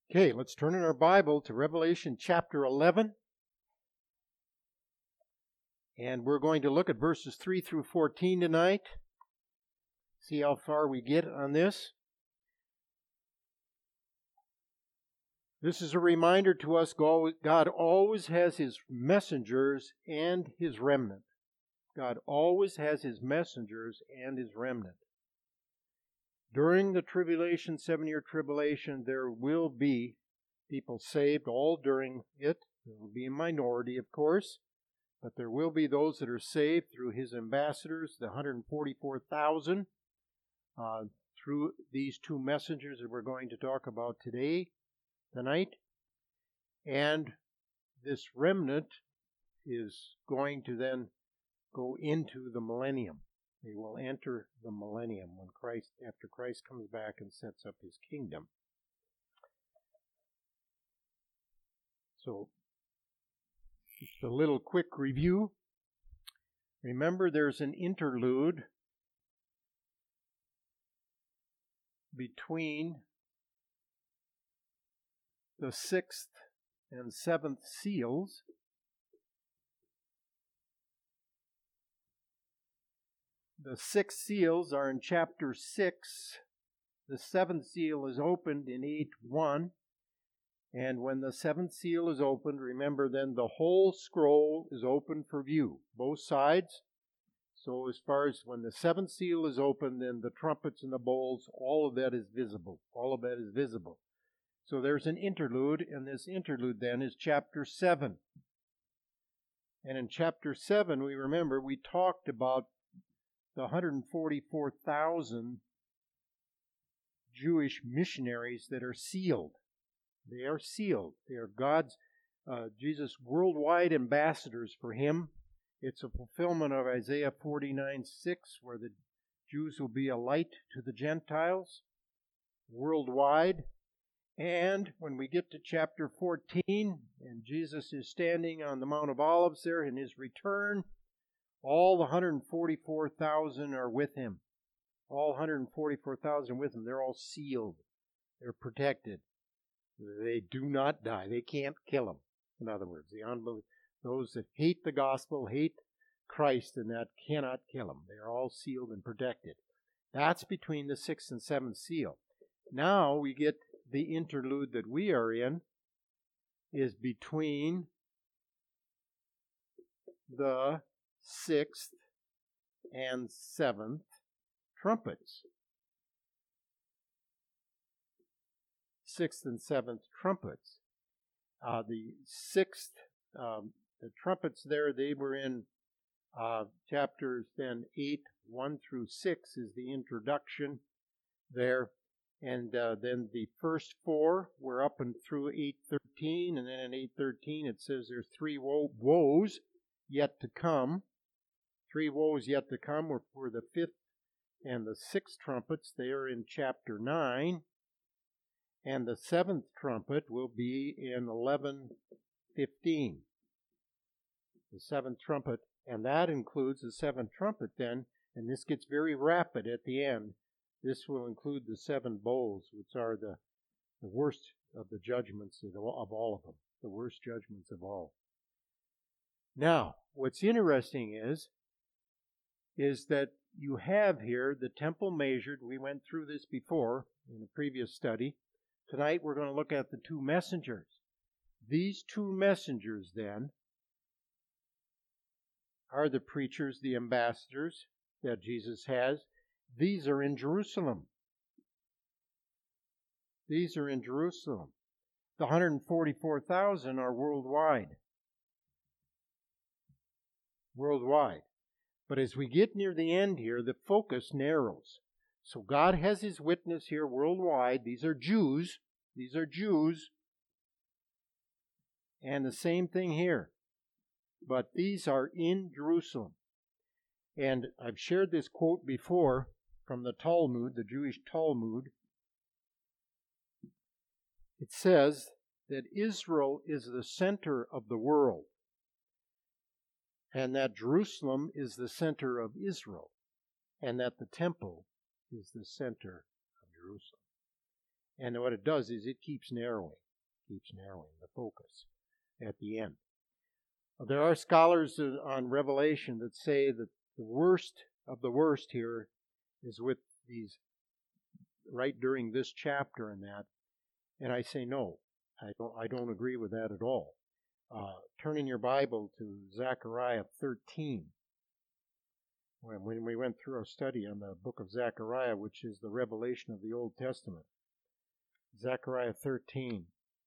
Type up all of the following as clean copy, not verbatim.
Okay, let's turn in our Bible to Revelation chapter 11. And we're going to look at verses 3 through 14 tonight. See how far we get on this. This is a reminder to us God always has His messengers and His remnant. God always has His messengers and His remnant. During the tribulation, 7-year tribulation, there will be people saved all during it. There will be a minority, of course, but there will be those that are saved through His ambassadors, the 144,000, through these two messengers that we're going to talk about tonight. And this remnant is going to then go into the millennium. They will enter the millennium after Christ comes back and sets up His kingdom. So, just a little quick review. Remember, there's an interlude between the 6th and 7th seals. The 6 seals are in chapter 6. The 7th seal is opened in 8:1. And when the 7th seal is opened, remember then the whole scroll is open for view, both sides. So as far as when the 7th seal is opened, then the trumpets and the bowls, all of that is visible. All of that is visible. So there's an interlude, and this interlude then is chapter 7. And in chapter 7, we talked about the 144,000 Jewish missionaries that are sealed. They are sealed. They are Jesus' worldwide ambassadors for Him. It's a fulfillment of Isaiah 49:6, where the Jews will be a light to the Gentiles worldwide. And when we get to chapter 14, and Jesus is standing on the Mount of Olives there in His return, all the 144,000 are with Him. All 144,000 with Him. They're all sealed. They're protected. They do not die. They can't kill them. In other words, those that hate the gospel, hate Christ, and that cannot kill them. They are all sealed and protected. That's between the 6th and 7th seal. Now we get the interlude that we are in is between the 6th and 7th trumpets. 6th and 7th trumpets. The 6th, the trumpets there, they were in chapters then 8:1 through 6 is the introduction there. And then the first 4 were up and through 8:13, and then in 8:13 it says there's 3 woes yet to come. 3 woes yet to come were the 5th and the 6th trumpets. They are in chapter 9. And the 7th trumpet will be in 11:15. The 7th trumpet, and that includes the 7th trumpet then, and this gets very rapid at the end. This will include the 7 bowls, which are the worst of the judgments of all of them. The worst judgments of all. Now, what's interesting is that you have here the temple measured. We went through this before in a previous study. Tonight we're going to look at the 2 messengers. These 2 messengers then are the preachers, the ambassadors that Jesus has. These are in Jerusalem. These are in Jerusalem. The 144,000 are worldwide. Worldwide. But as we get near the end here, the focus narrows. So God has His witness here worldwide. These are Jews. These are Jews. And the same thing here. But these are in Jerusalem. And I've shared this quote before from the Talmud, the Jewish Talmud. It says that Israel is the center of the world, and that Jerusalem is the center of Israel, and that the temple is the center of Jerusalem. And what it does is it keeps narrowing the focus at the end. There are scholars on Revelation that say that the worst of the worst here is with these, right during this chapter and that. And I say no, I don't agree with that at all. Turn in your Bible to Zechariah 13. When we went through our study on the book of Zechariah, which is the revelation of the Old Testament. Zechariah 13.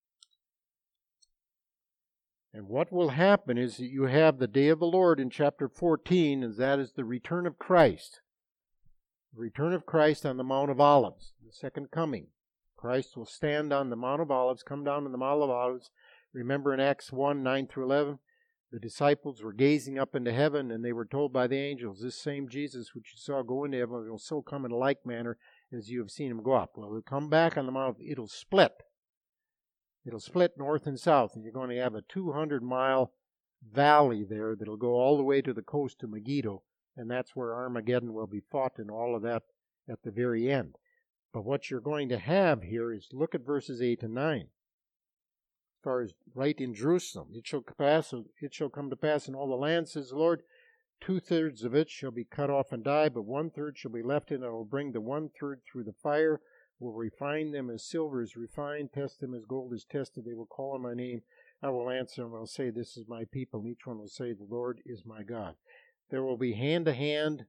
And what will happen is that you have the day of the Lord in chapter 14, and that is the return of Christ. The return of Christ on the Mount of Olives, the second coming. Christ will stand on the Mount of Olives, come down on the Mount of Olives. Remember in Acts 1, 9 through 11, the disciples were gazing up into heaven, and they were told by the angels, this same Jesus which you saw go into heaven will so come in like manner as you have seen him go up. Well, he'll come back on the Mount, it'll split. It'll split north and south, and you're going to have a 200-mile valley there that'll go all the way to the coast to Megiddo, and that's where Armageddon will be fought and all of that at the very end. But what you're going to have here is, look at verses 8 and 9. As far as right in Jerusalem, it shall come to pass in all the land, says the Lord, 2/3 of it shall be cut off and die, but 1/3 shall be left in it. I will bring the 1/3 through the fire, will refine them as silver is refined, test them as gold is tested. They will call on my name. I will answer them. I will say, this is my people. And each one will say, the Lord is my God. There will be hand-to-hand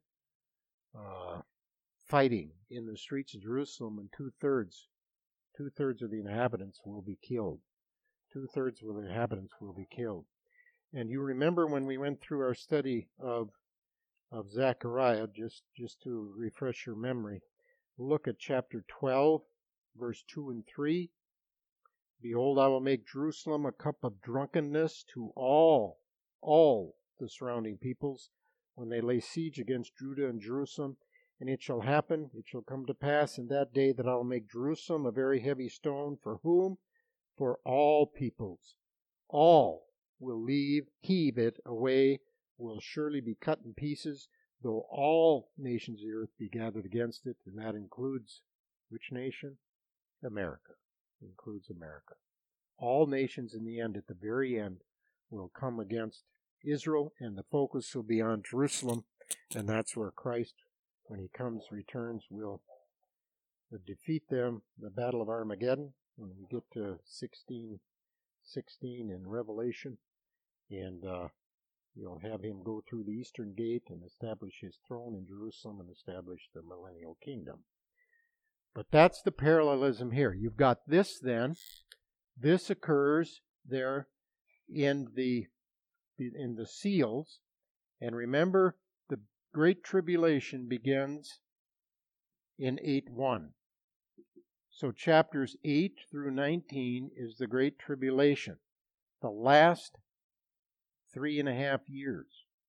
fighting in the streets of Jerusalem, and 2/3 of the inhabitants will be killed. 2/3 of the inhabitants will be killed. And you remember when we went through our study of Zechariah, just to refresh your memory, look at chapter 12, verse 2 and 3. Behold, I will make Jerusalem a cup of drunkenness to all the surrounding peoples when they lay siege against Judah and Jerusalem. And it shall come to pass in that day that I will make Jerusalem a very heavy stone. For whom? For all peoples. All will heave it away, will surely be cut in pieces, though all nations of the earth be gathered against it. And that includes which nation? America. It includes America. All nations in the end, at the very end, will come against Israel, and the focus will be on Jerusalem, and that's where Christ, when he returns, will defeat them. The Battle of Armageddon, when we get to 16 in Revelation, and you'll have him go through the eastern gate and establish his throne in Jerusalem and establish the millennial kingdom. But that's the parallelism here. You've got this then. This occurs there in the seals. And remember, the Great Tribulation begins in 8:1. So chapters 8 through 19 is the Great Tribulation, the last 3.5 years.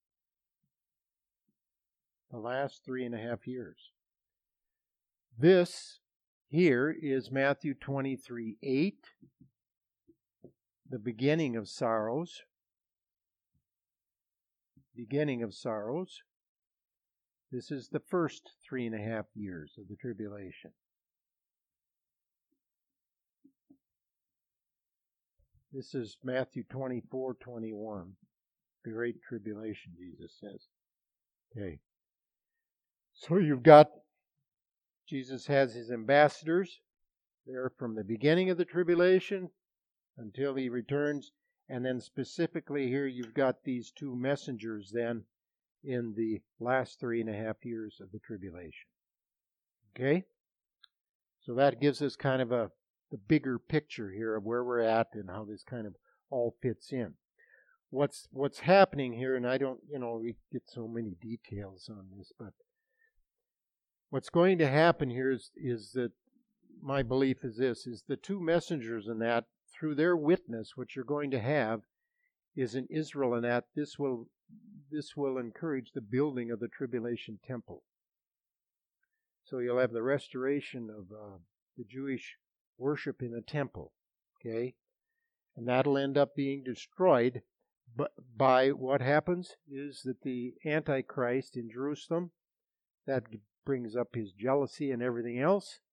The last 3.5 years. This here is Matthew 23:8, the beginning of sorrows. Beginning of sorrows. This is the first 3.5 years of the tribulation. This is Matthew 24:21, the Great Tribulation, Jesus says. Okay. So you've got, Jesus has his ambassadors there from the beginning of the tribulation until he returns. And then specifically here you've got these two messengers then in the last 3.5 years of the tribulation. Okay? So that gives us kind of the bigger picture here of where we're at and how this kind of all fits in. What's happening here, and I don't, we get so many details on this, but what's going to happen here is that my belief is this, is the two messengers in that, through their witness, what you're going to have is in Israel, and that this will encourage the building of the tribulation temple. So you'll have the restoration of the Jewish worship in a temple, okay? And that'll end up being destroyed, but by what happens is that the Antichrist in Jerusalem, that brings up his jealousy and everything else,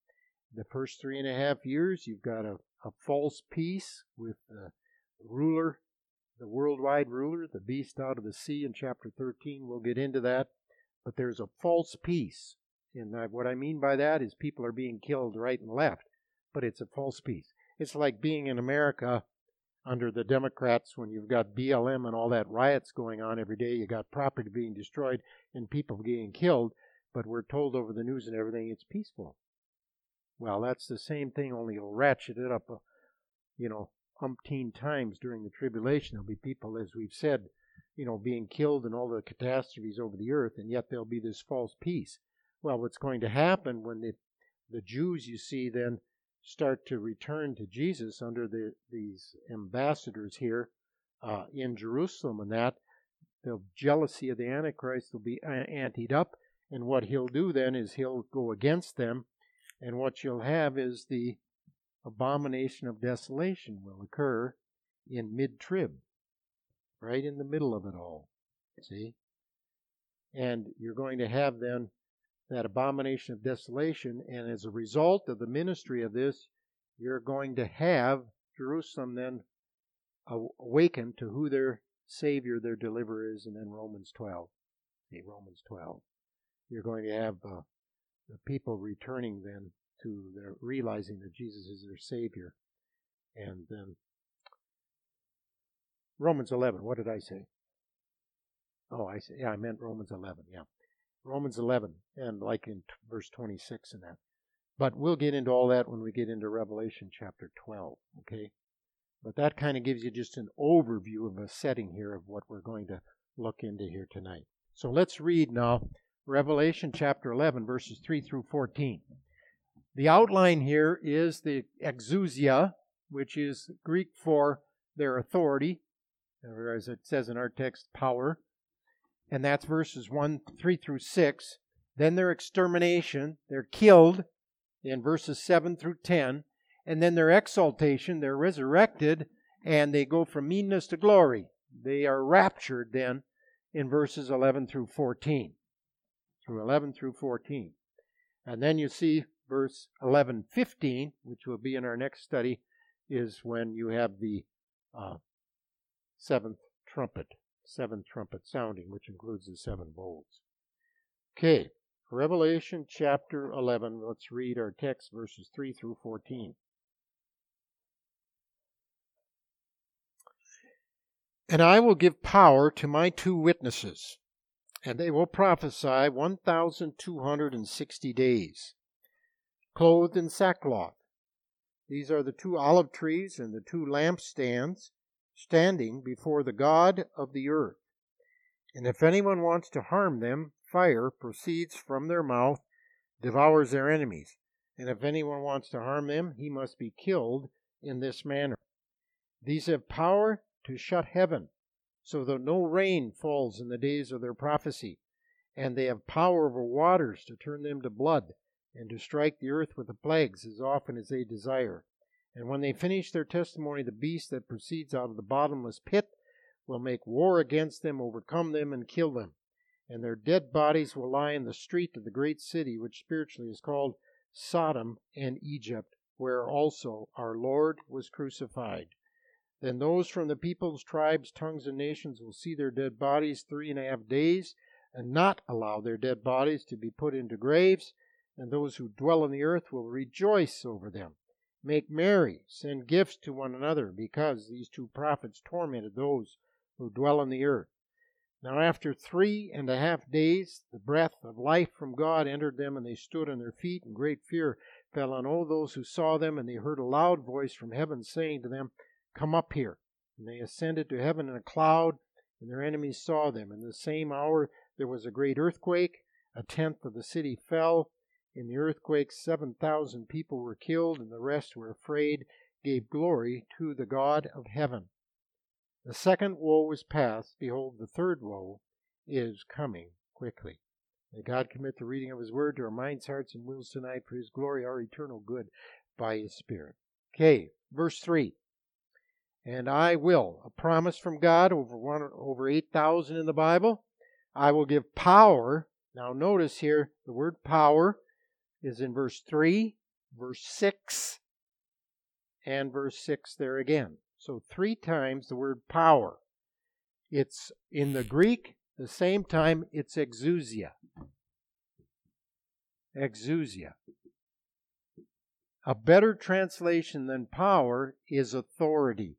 the first 3.5 years, you've got a false peace with the ruler, the worldwide ruler, the beast out of the sea in chapter 13. We'll get into that. But there's a false peace. And what I mean by that is people are being killed right and left. But it's a false peace. It's like being in America under the Democrats when you've got BLM and all that riots going on every day. You got property being destroyed and people getting killed. But we're told over the news and everything it's peaceful. Well, that's the same thing, only it'll ratchet it up, umpteen times during the tribulation. There'll be people, as we've said, being killed and all the catastrophes over the earth, and yet there'll be this false peace. Well, what's going to happen when the Jews, you see, then start to return to Jesus under these ambassadors here in Jerusalem, and that the jealousy of the Antichrist will be anteed up, and what he'll do then is he'll go against them, and what you'll have is the abomination of desolation will occur in mid-trib, right in the middle of it all, see? And you're going to have then that abomination of desolation, and as a result of the ministry of this, you're going to have Jerusalem then awaken to who their Savior, their deliverer is, and then Romans 12. See, Romans 12. You're going to have the people returning then to their realizing that Jesus is their Savior. And then Romans 11, what did I say? I meant Romans 11, yeah. Romans 11, and like in verse 26 and that. But we'll get into all that when we get into Revelation chapter 12, okay? But that kind of gives you just an overview of a setting here of what we're going to look into here tonight. So let's read now Revelation chapter 11, verses 3 through 14. The outline here is the exousia, which is Greek for their authority, or as it says in our text, power. And that's verses 3 through 6. Then their extermination, they're killed in verses 7 through 10. And then their exaltation, they're resurrected, and they go from meanness to glory. They are raptured then in verses 11 through 14. Through 11 through 14. And then you see verse 11:15, which will be in our next study, is when you have the seventh trumpet sounding, which includes the 7 bowls. Okay, Revelation chapter 11. Let's read our text, verses 3 through 14. And I will give power to my 2 witnesses, and they will prophesy 1,260 days, clothed in sackcloth. These are the 2 olive trees and the 2 lampstands standing before the God of the earth. And if anyone wants to harm them, fire proceeds from their mouth, devours their enemies. And if anyone wants to harm them, he must be killed in this manner. These have power to shut heaven, so that no rain falls in the days of their prophecy. And they have power over waters to turn them to blood, and to strike the earth with the plagues as often as they desire. And when they finish their testimony, the beast that proceeds out of the bottomless pit will make war against them, overcome them, and kill them. And their dead bodies will lie in the street of the great city, which spiritually is called Sodom and Egypt, where also our Lord was crucified. Then those from the peoples, tribes, tongues, and nations will see their dead bodies 3.5 days, and not allow their dead bodies to be put into graves. And those who dwell on the earth will rejoice over them, make merry, send gifts to one another, because these 2 prophets tormented those who dwell on the earth. Now after 3.5 days, the breath of life from God entered them, and they stood on their feet, and great fear fell on all those who saw them. And they heard a loud voice from heaven saying to them, "Come up here." And they ascended to heaven in a cloud, and their enemies saw them. In the same hour there was a great earthquake. 1/10 of the city fell. In the earthquake 7,000 people were killed, and the rest were afraid, gave glory to the God of heaven. The second woe is past. Behold, the third woe is coming quickly. May God commit the reading of His word to our minds, hearts, and wills tonight for His glory, our eternal good, by His Spirit. Okay, verse 3. And I will, a promise from God over 8,000 in the Bible. I will give power. Now notice here, the word power is in verse 3 verse 6, and verse 6 there again. So 3 times the word power. It's in the Greek, the same time it's exousia. Exousia. A better translation than power is authority.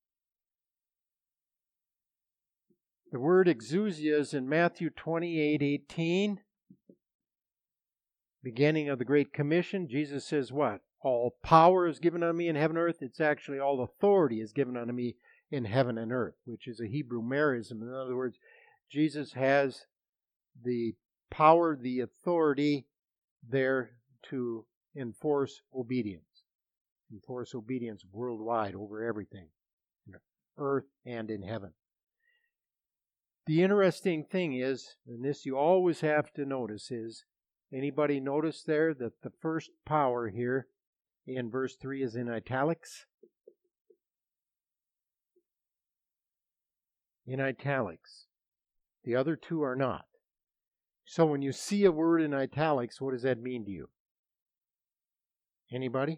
The word exousia is in Matthew 28:18. Beginning of the Great Commission, Jesus says what? All power is given unto me in heaven and earth. It's actually all authority is given unto me in heaven and earth, which is a Hebrew merism. In other words, Jesus has the power, the authority there to enforce obedience. Enforce obedience worldwide over everything, in earth and in heaven. The interesting thing is, and this you always have to notice, is anybody notice there that the first power here in verse 3 is in italics? In italics. The other two are not. So when you see a word in italics, what does that mean to you? Anybody?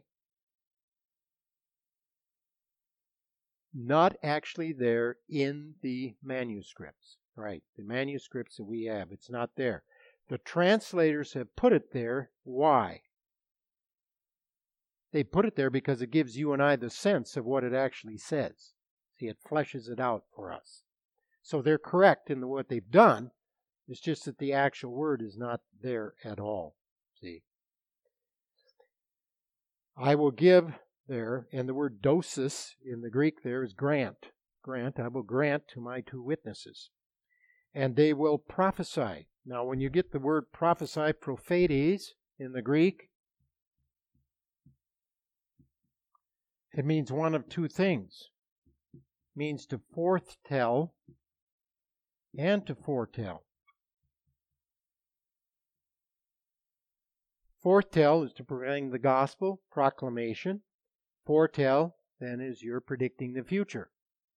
Not actually there in the manuscripts. Right, the manuscripts that we have. It's not there. The translators have put it there. Why? They put it there because it gives you and I the sense of what it actually says. See, it fleshes it out for us. So they're correct in what they've done. It's just that the actual word is not there at all. See? I will give there, and the word dosis in the Greek there is grant. Grant, I will grant to my 2 witnesses. And they will prophesy. Now, when you get the word prophesy, prophetes, in the Greek, it means one of 2 things. It means to foretell and to foretell. Foretell is to proclaim the gospel, proclamation. Foretell, then, is you're predicting the future.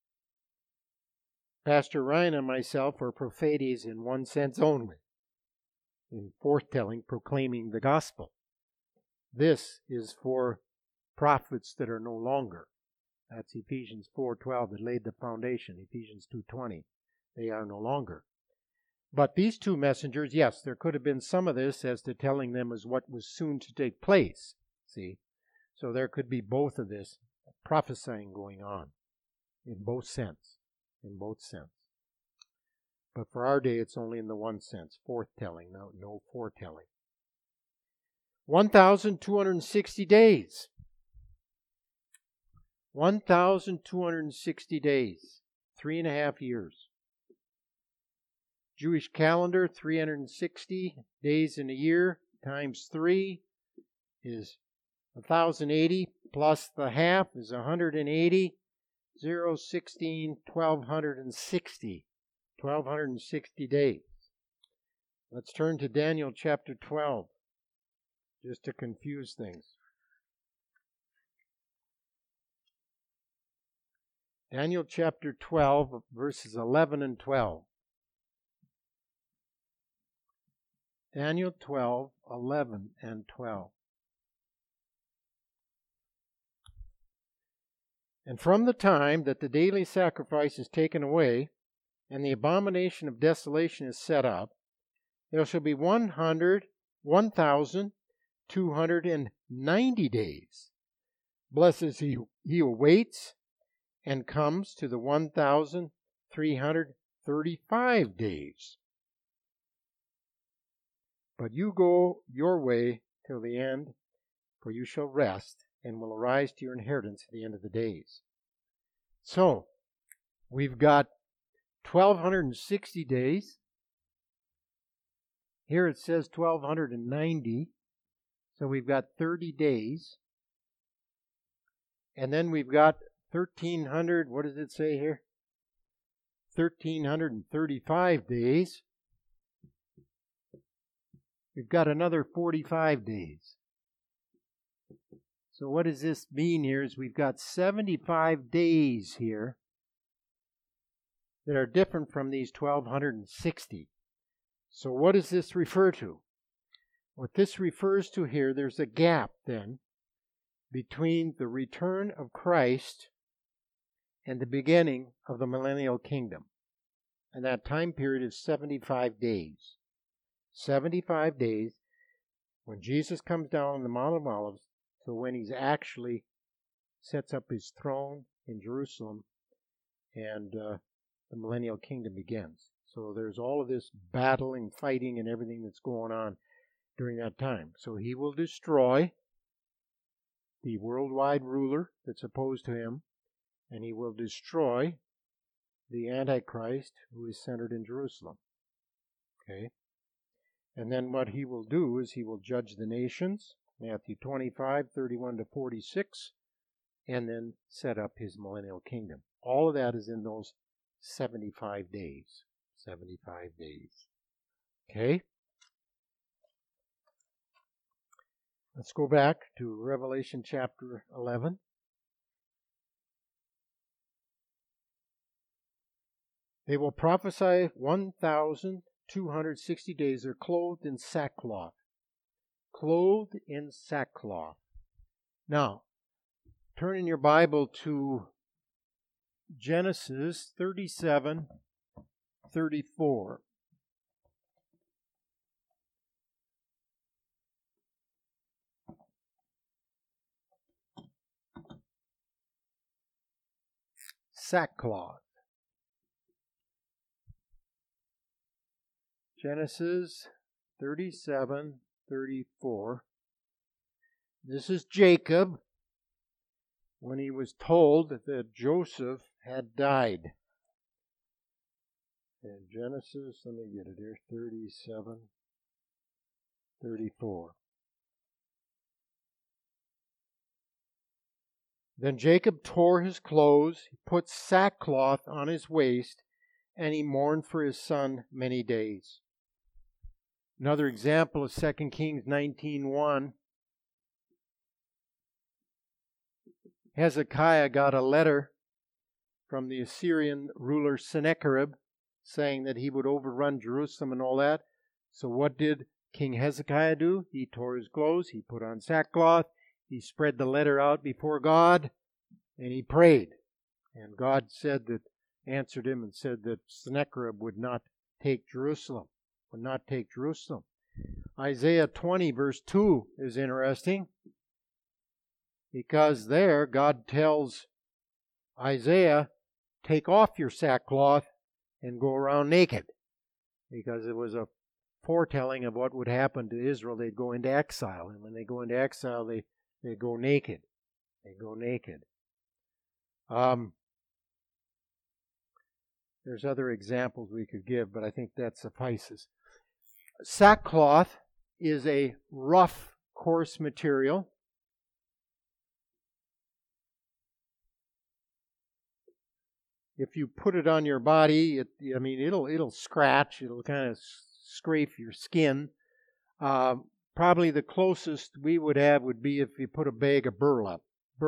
Pastor Ryan and myself are prophetes in one sense only, in foretelling, proclaiming the gospel. This is for prophets that are no longer. That's Ephesians 4:12 that laid the foundation, Ephesians 2:20. They are no longer. But these 2 messengers, yes, there could have been some of this as to telling them as what was soon to take place. See? So there could be both of this prophesying going on in both sense. In both sense. But for our day, it's only in the one sense, foretelling, no foretelling. 1,260 days. 1,260 days. 3.5 years. Jewish calendar, 360 days in a year times 3 is 1,080 plus the half is 180. 0, 16, 1,260. 1,260 days. Let's turn to Daniel chapter 12, just to confuse things. Daniel chapter 12, verses 11 and 12. Daniel 12, 11 and 12. And from the time that the daily sacrifice is taken away, and the abomination of desolation is set up, there shall be 1,290 days. Blessed is he who waits and comes to the 1,335 days. But you go your way till the end, for you shall rest, and will arise to your inheritance at the end of the days. So, we've got 1,260 days. Here it says 1,290. So we've got 30 days. And then we've got 1,300, what does it say here? 1,335 days. We've got another 45 days. So what does this mean here is we've got 75 days here that are different from these 1,260. So what does this refer to? What this refers to here, there's a gap then between the return of Christ and the beginning of the millennial kingdom. And that time period is 75 days. 75 days when Jesus comes down on the Mount of Olives to when He actually sets up His throne in Jerusalem and the millennial kingdom begins. So there's all of this battling, fighting, and everything that's going on during that time. So He will destroy the worldwide ruler that's opposed to Him, and He will destroy the Antichrist who is centered in Jerusalem. Okay? And then what He will do is He will judge the nations, Matthew 25, 31 to 46, and then set up His millennial kingdom. All of that is in those 75 days. 75 days. Okay? Let's go back to Revelation chapter 11. They will prophesy 1,260 days. They're clothed in sackcloth. Clothed in sackcloth. Now, turn in your Bible to Genesis 37:34. Sackcloth. Genesis 37:34. This is Jacob when he was told that Joseph had died. In Genesis, let me get it here, 37:34. Then Jacob tore his clothes, he put sackcloth on his waist, and he mourned for his son many days. Another example is 2 Kings 19:1. Hezekiah got a letter from the Assyrian ruler Sennacherib saying that he would overrun Jerusalem and all that. So what did King Hezekiah do? He tore his clothes, he put on sackcloth, he spread the letter out before God, and he prayed. And God answered him and said that Sennacherib would not take Jerusalem. Isaiah 20 verse 2 is interesting, because there God tells Isaiah, take off your sackcloth and go around naked, because it was a foretelling of what would happen to Israel. They'd go into exile, and when they go into exile, they go naked. They go naked. There's other examples we could give, but I think that suffices. Sackcloth is a rough, coarse material. If you put it on your body, it'll scratch. It'll kind of scrape your skin. Probably the closest we would have would be if you put a bag of burlap.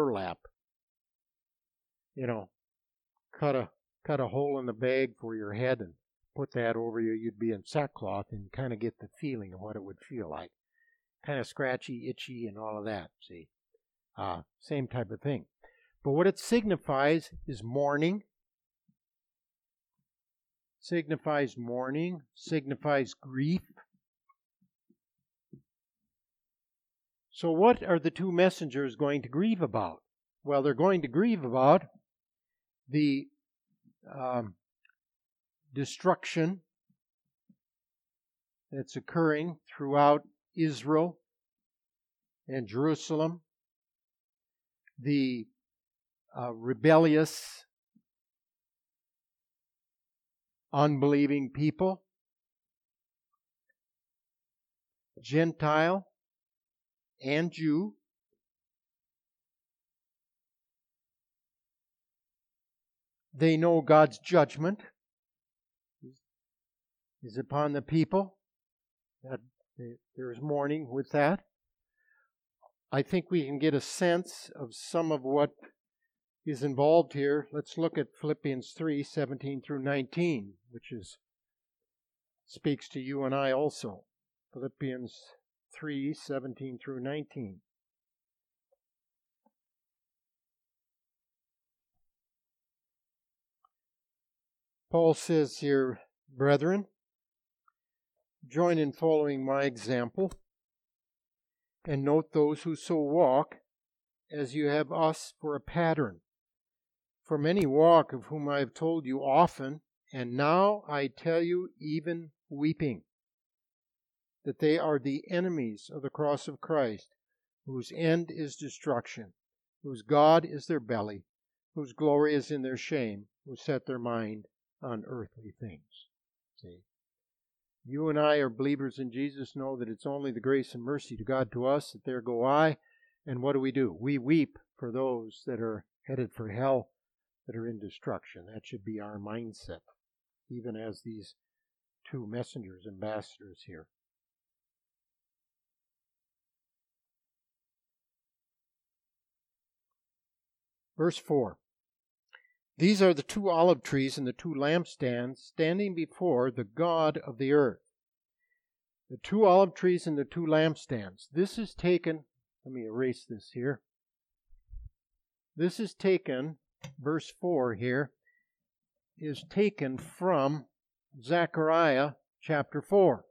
Cut a hole in the bag for your head and put that over you. You'd be in sackcloth and kind of get the feeling of what it would feel like. Kind of scratchy, itchy, and all of that. See, same type of thing. But what it signifies is mourning. Signifies grief. So what are the two messengers going to grieve about? Well, they're going to grieve about the destruction that's occurring throughout Israel and Jerusalem, the rebellious, unbelieving people, Gentile and Jew, they know God's judgment is upon the people. That there is mourning with that. I think we can get a sense of some of what is involved here. Let's look at Philippians 3:17 through 19, which speaks to you and I also. Philippians 3:17 through 19. Paul says here, brethren, join in following my example, and note those who so walk, as you have us for a pattern. For many walk, of whom I have told you often, and now I tell you even weeping, that they are the enemies of the cross of Christ, whose end is destruction, whose God is their belly, whose glory is in their shame, who set their mind on earthly things. See, you and I are believers in Jesus, know that it's only the grace and mercy to God to us that there go I. And what do? We weep for those that are headed for hell, that are in destruction. That should be our mindset, even as these two messengers, ambassadors here. Verse 4. These are the two olive trees and the two lampstands standing before the God of the earth. The two olive trees and the two lampstands. This is taken, let me erase this here. This is taken, verse 4 here, is taken from Zechariah chapter 4.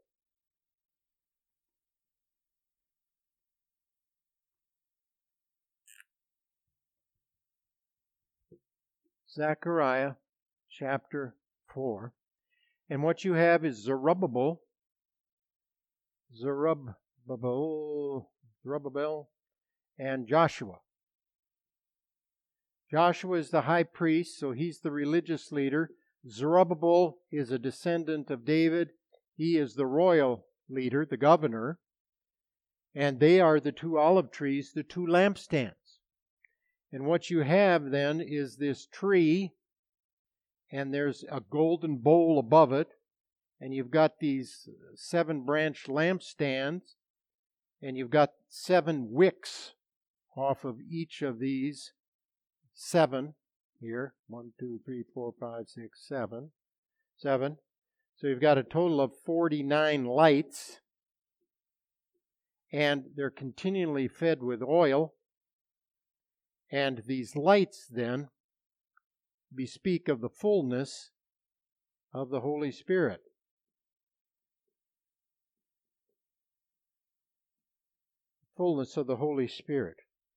Zechariah chapter 4. And what you have is Zerubbabel, and Joshua. Joshua is the high priest, so he's the religious leader. Zerubbabel is a descendant of David. He is the royal leader, the governor. And they are the two olive trees, the two lampstands. And what you have then is this tree, and there's a golden bowl above it, and you've got these 7 branch lampstands, and you've got 7 wicks off of each of these 7 here. 1, 2, 3, 4, 5, 6, 7. 7. So you've got a total of 49 lights, and they're continually fed with oil. And these lights then bespeak of the fullness of the Holy Spirit. Fullness of the Holy Spirit.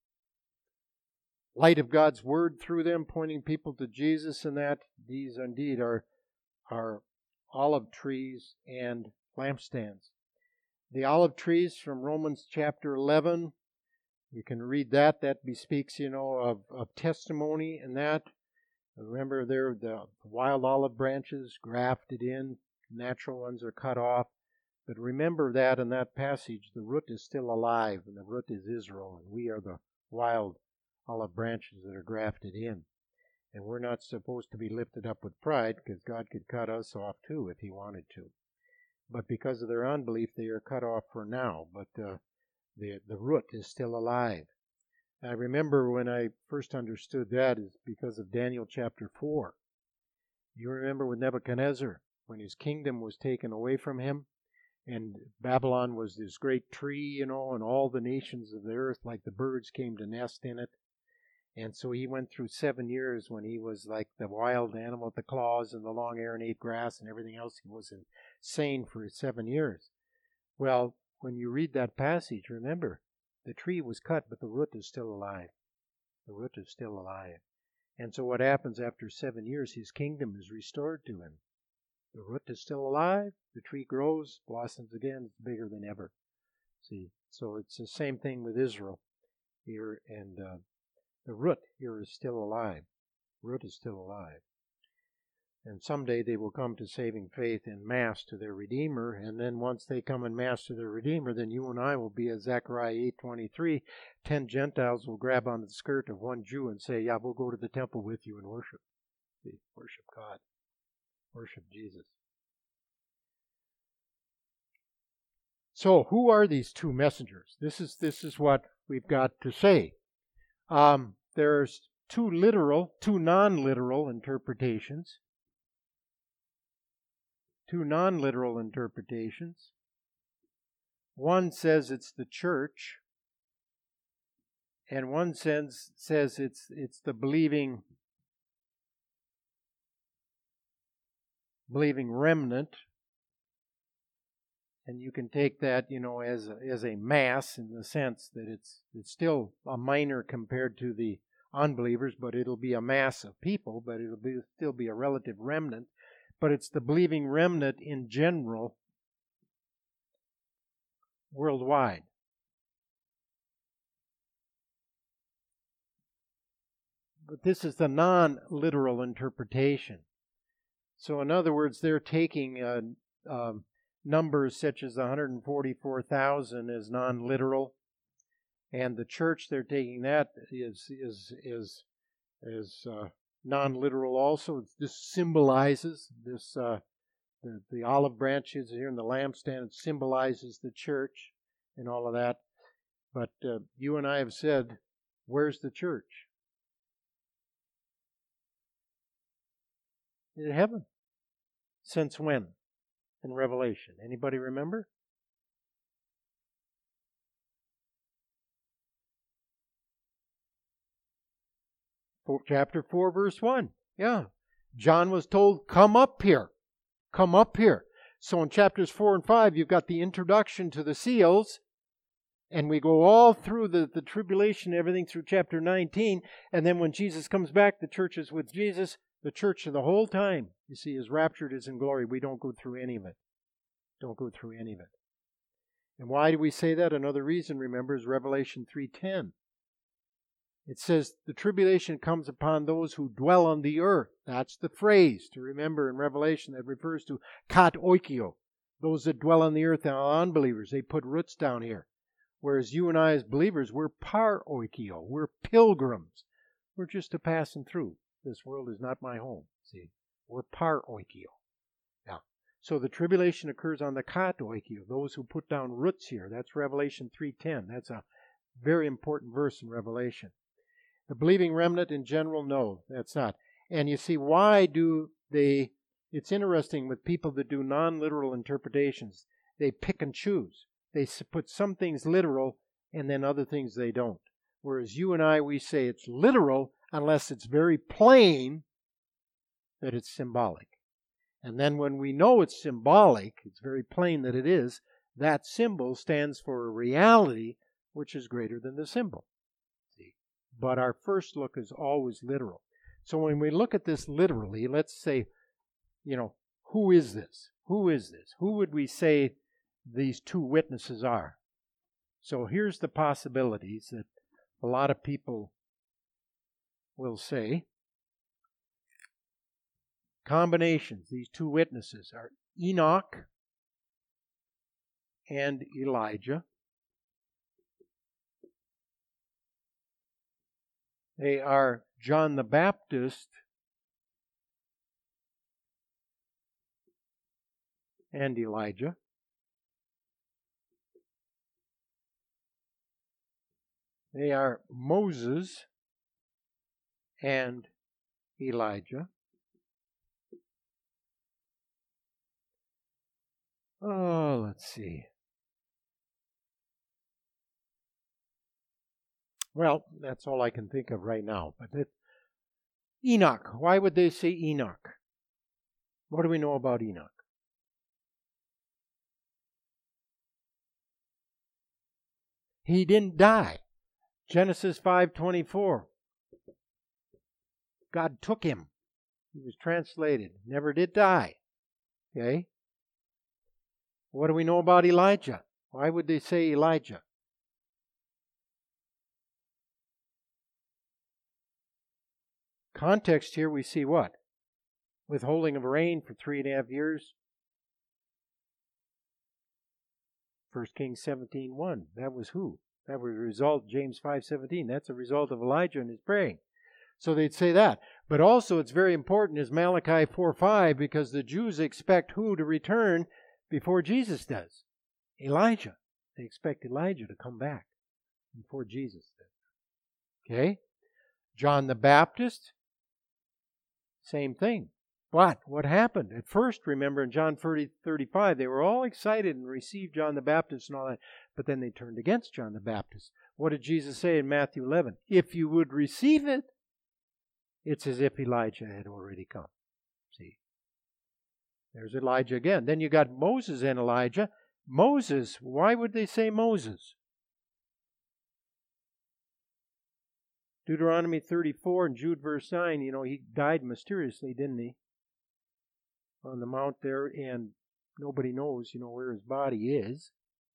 Light of God's Word through them, pointing people to Jesus, and that these indeed are olive trees and lampstands. The olive trees from Romans chapter 11, you can read that. That bespeaks, of testimony and that. Remember, there the wild olive branches grafted in, natural ones are cut off. But remember that in that passage, the root is still alive, and the root is Israel, and we are the wild olive branches that are grafted in. And we're not supposed to be lifted up with pride, because God could cut us off too if He wanted to. But because of their unbelief, they are cut off for now. But the root is still alive. I remember when I first understood that is because of Daniel chapter 4. You remember with Nebuchadnezzar, when his kingdom was taken away from him, and Babylon was this great tree, and all the nations of the earth, like the birds, came to nest in it. And so he went through 7 years when he was like the wild animal with the claws and the long hair and ate grass and everything else. He was insane for 7 years. Well, when you read that passage, remember, the tree was cut, but the root is still alive. The root is still alive. And so what happens after 7 years, his kingdom is restored to him. The root is still alive. The tree grows, blossoms again, it's bigger than ever. See, so it's the same thing with Israel here, and the root here is still alive. Root is still alive. And someday they will come to saving faith in mass to their Redeemer, and then once they come in mass to their Redeemer, then you and I will be, as Zechariah 8:23, 10 Gentiles will grab onto the skirt of one Jew and say, yeah, we'll go to the temple with you and worship. See, worship God. Worship Jesus. So, who are these two messengers? This is what we've got to say. There's two non-literal interpretations. Two non-literal interpretations. One says it's the church, and one says it's the believing believing remnant. And you can take that, as a mass in the sense that it's still a minor compared to the unbelievers, but it'll be a mass of people, but still be a relative remnant. But it's the believing remnant in general worldwide. But this is the non-literal interpretation. So in other words, they're taking numbers such as 144,000 as non-literal, and the church, they're taking that is non-literal also. This symbolizes this the olive branches here in the lampstand. It symbolizes the church and all of that. But you and I have said, where's the church? In heaven. Since when? In Revelation. Anybody remember? Chapter 4, verse 1. Yeah. John was told, come up here. Come up here. So in chapters 4 and 5, you've got the introduction to the seals. And we go all through the tribulation, everything through chapter 19. And then when Jesus comes back, the church is with Jesus. The church the whole time, you see, is raptured, is in glory. We don't go through any of it. Don't go through any of it. And why do we say that? Another reason, remember, is Revelation 3:10. It says, the tribulation comes upon those who dwell on the earth. That's the phrase to remember in Revelation that refers to kat oikio. Those that dwell on the earth are unbelievers. They put roots down here. Whereas you and I as believers, we're par oikio. We're pilgrims. We're just a passing through. This world is not my home. See, we're par oikio. Yeah. So the tribulation occurs on the kat oikio, those who put down roots here. That's Revelation 3:10. That's a very important verse in Revelation. The believing remnant in general, no, that's not. And you see, why do they? It's interesting with people that do non-literal interpretations. They pick and choose. They put some things literal and then other things they don't. Whereas you and I, we say it's literal unless it's very plain that it's symbolic. And then when we know it's symbolic, it's very plain that it is, that symbol stands for a reality which is greater than the symbol. See? But our first look is always literal. So when we look at this literally, let's say, who is this? Who is this? Who would we say these two witnesses are? So here's the possibilities that a lot of people will say. Combinations, these two witnesses are Enoch and Elijah. They are John the Baptist and Elijah. They are Moses and Elijah. Oh, let's see. Well, that's all I can think of right now. But Enoch. Why would they say Enoch? What do we know about Enoch? He didn't die. Genesis 5:24. God took him. He was translated. Never did die. Okay? What do we know about Elijah? Why would they say Elijah? Context here, we see what? Withholding of rain for 3.5 years. 1 Kings 17:1. That was who? That was a result, James 5:17. That's a result of Elijah and his praying. So they'd say that. But also it's very important is Malachi 4:5 because the Jews expect who to return before Jesus does? Elijah. They expect Elijah to come back before Jesus does. Okay? John the Baptist, same thing. But what happened? At first, remember in John 30:35, they were all excited and received John the Baptist and all that. But then they turned against John the Baptist. What did Jesus say in Matthew 11? If you would receive it, it's as if Elijah had already come. See? There's Elijah again. Then you got Moses and Elijah. Moses, why would they say Moses? Deuteronomy 34 and Jude verse 9, he died mysteriously, didn't he? On the mount there, and nobody knows, where his body is.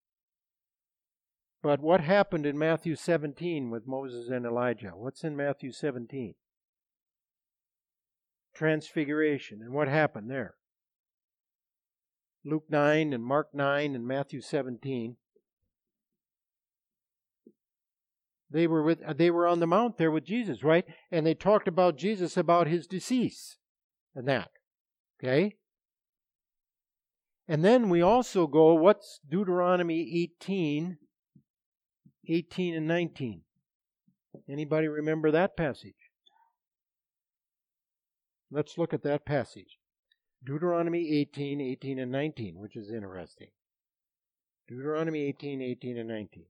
But what happened in Matthew 17 with Moses and Elijah? What's in Matthew 17? Transfiguration. And what happened there? Luke 9 and Mark 9 and Matthew 17. They were on the mount there with Jesus, right? And they talked about Jesus, about his decease and that. Okay? And then we also go, what's Deuteronomy 18 and 19? Anybody remember that passage? Let's look at that passage. Deuteronomy 18 and 19, which is interesting. Deuteronomy 18 and 19.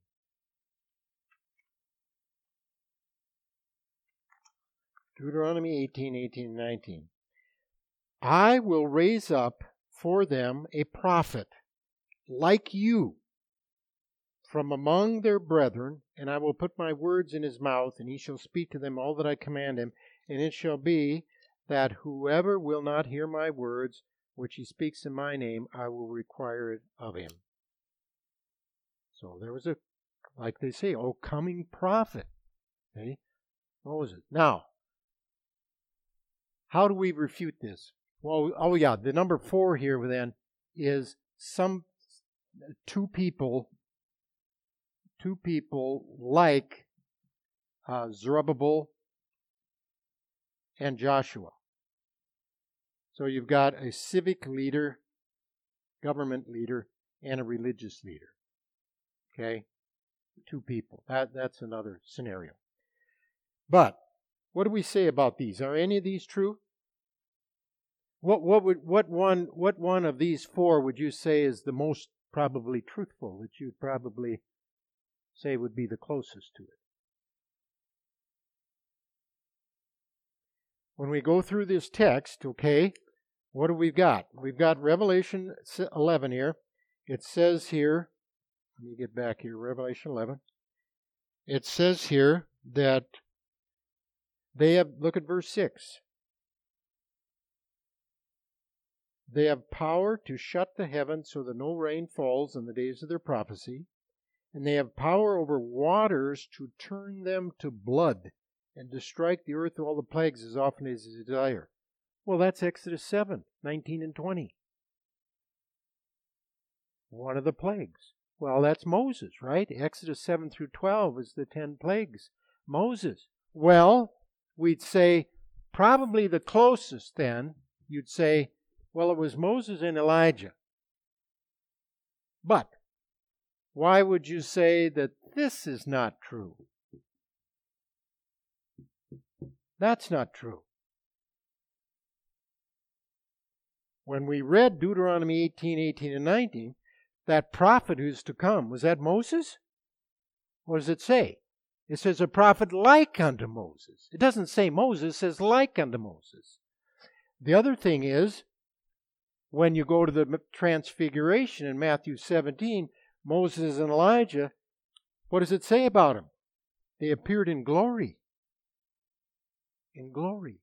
Deuteronomy 18 and 19. I will raise up for them a prophet like you from among their brethren, and I will put my words in his mouth, and he shall speak to them all that I command him. And it shall be that whoever will not hear my words, which he speaks in my name, I will require it of him. So there was like they say, coming prophet. Okay? Moses. Now, how do we refute this? Well, the number 4 here then is two people like Zerubbabel and Joshua. So you've got a civic leader, government leader, and a religious leader. Okay? 2 people. That's another scenario. But what do we say about these? Are any of these true? What one of these 4 would you say is the most probably truthful, that you'd probably say would be the closest to it? When we go through this text, okay, what do we got? We've got Revelation 11 here. It says here, let me get back here, Revelation 11. It says here that they have, look at verse 6. They have power to shut the heavens so that no rain falls in the days of their prophecy. And they have power over waters to turn them to blood and to strike the earth with all the plagues as often as they desire. Well, that's Exodus 7, 19 and 20. One of the plagues. Well, that's Moses, right? Exodus 7 through 12 is the 10 plagues. Moses. Well, we'd say probably the closest then, you'd say, well, it was Moses and Elijah. But why would you say that this is not true? That's not true. When we read Deuteronomy 18 and 19, that prophet who's to come, was that Moses? What does it say? It says a prophet like unto Moses. It doesn't say Moses, it says like unto Moses. The other thing is, when you go to the Transfiguration in Matthew 17, Moses and Elijah, what does it say about them? They appeared in glory. In glory.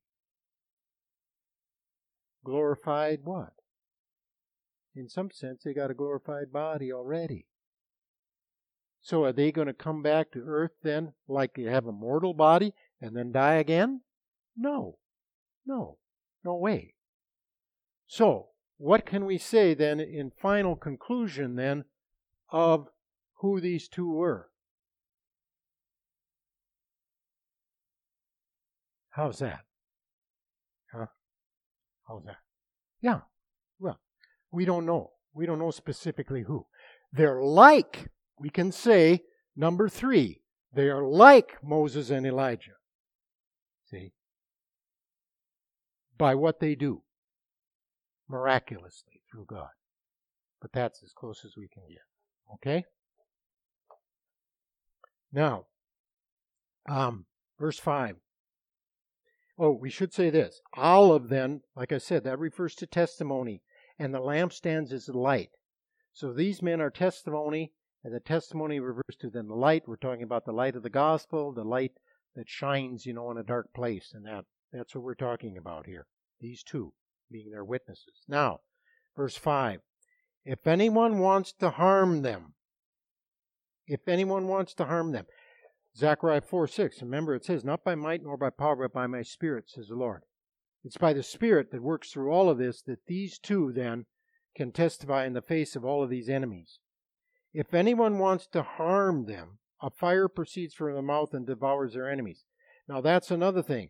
Glorified what? In some sense, they got a glorified body already. So are they going to come back to earth then like they have a mortal body and then die again? No. No way. So, what can we say then in final conclusion then of who these 2 were? How's that? Huh? How's that? Yeah. Well, we don't know. We don't know specifically who. They're like, we can say, number 3, they are like Moses and Elijah. See? By what they do. Miraculously through God. But that's as close as we can get. Okay? Now, verse 5. Oh, we should say this. Olive then, like I said, that refers to testimony. and the lampstands is the light. So these men are testimony, and the testimony refers to then the light. We're talking about the light of the gospel, the light that shines, in a dark place, and that's what we're talking about here. These two being their witnesses. Now, verse 5. If anyone wants to harm them, Zechariah 4:6, remember it says, not by might nor by power, but by my Spirit, says the Lord. It's by the Spirit that works through all of this that these two then can testify in the face of all of these enemies. If anyone wants to harm them, a fire proceeds from the mouth and devours their enemies. Now that's another thing.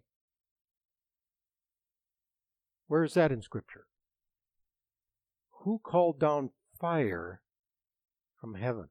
Where is that in Scripture? Who called down fire from heaven?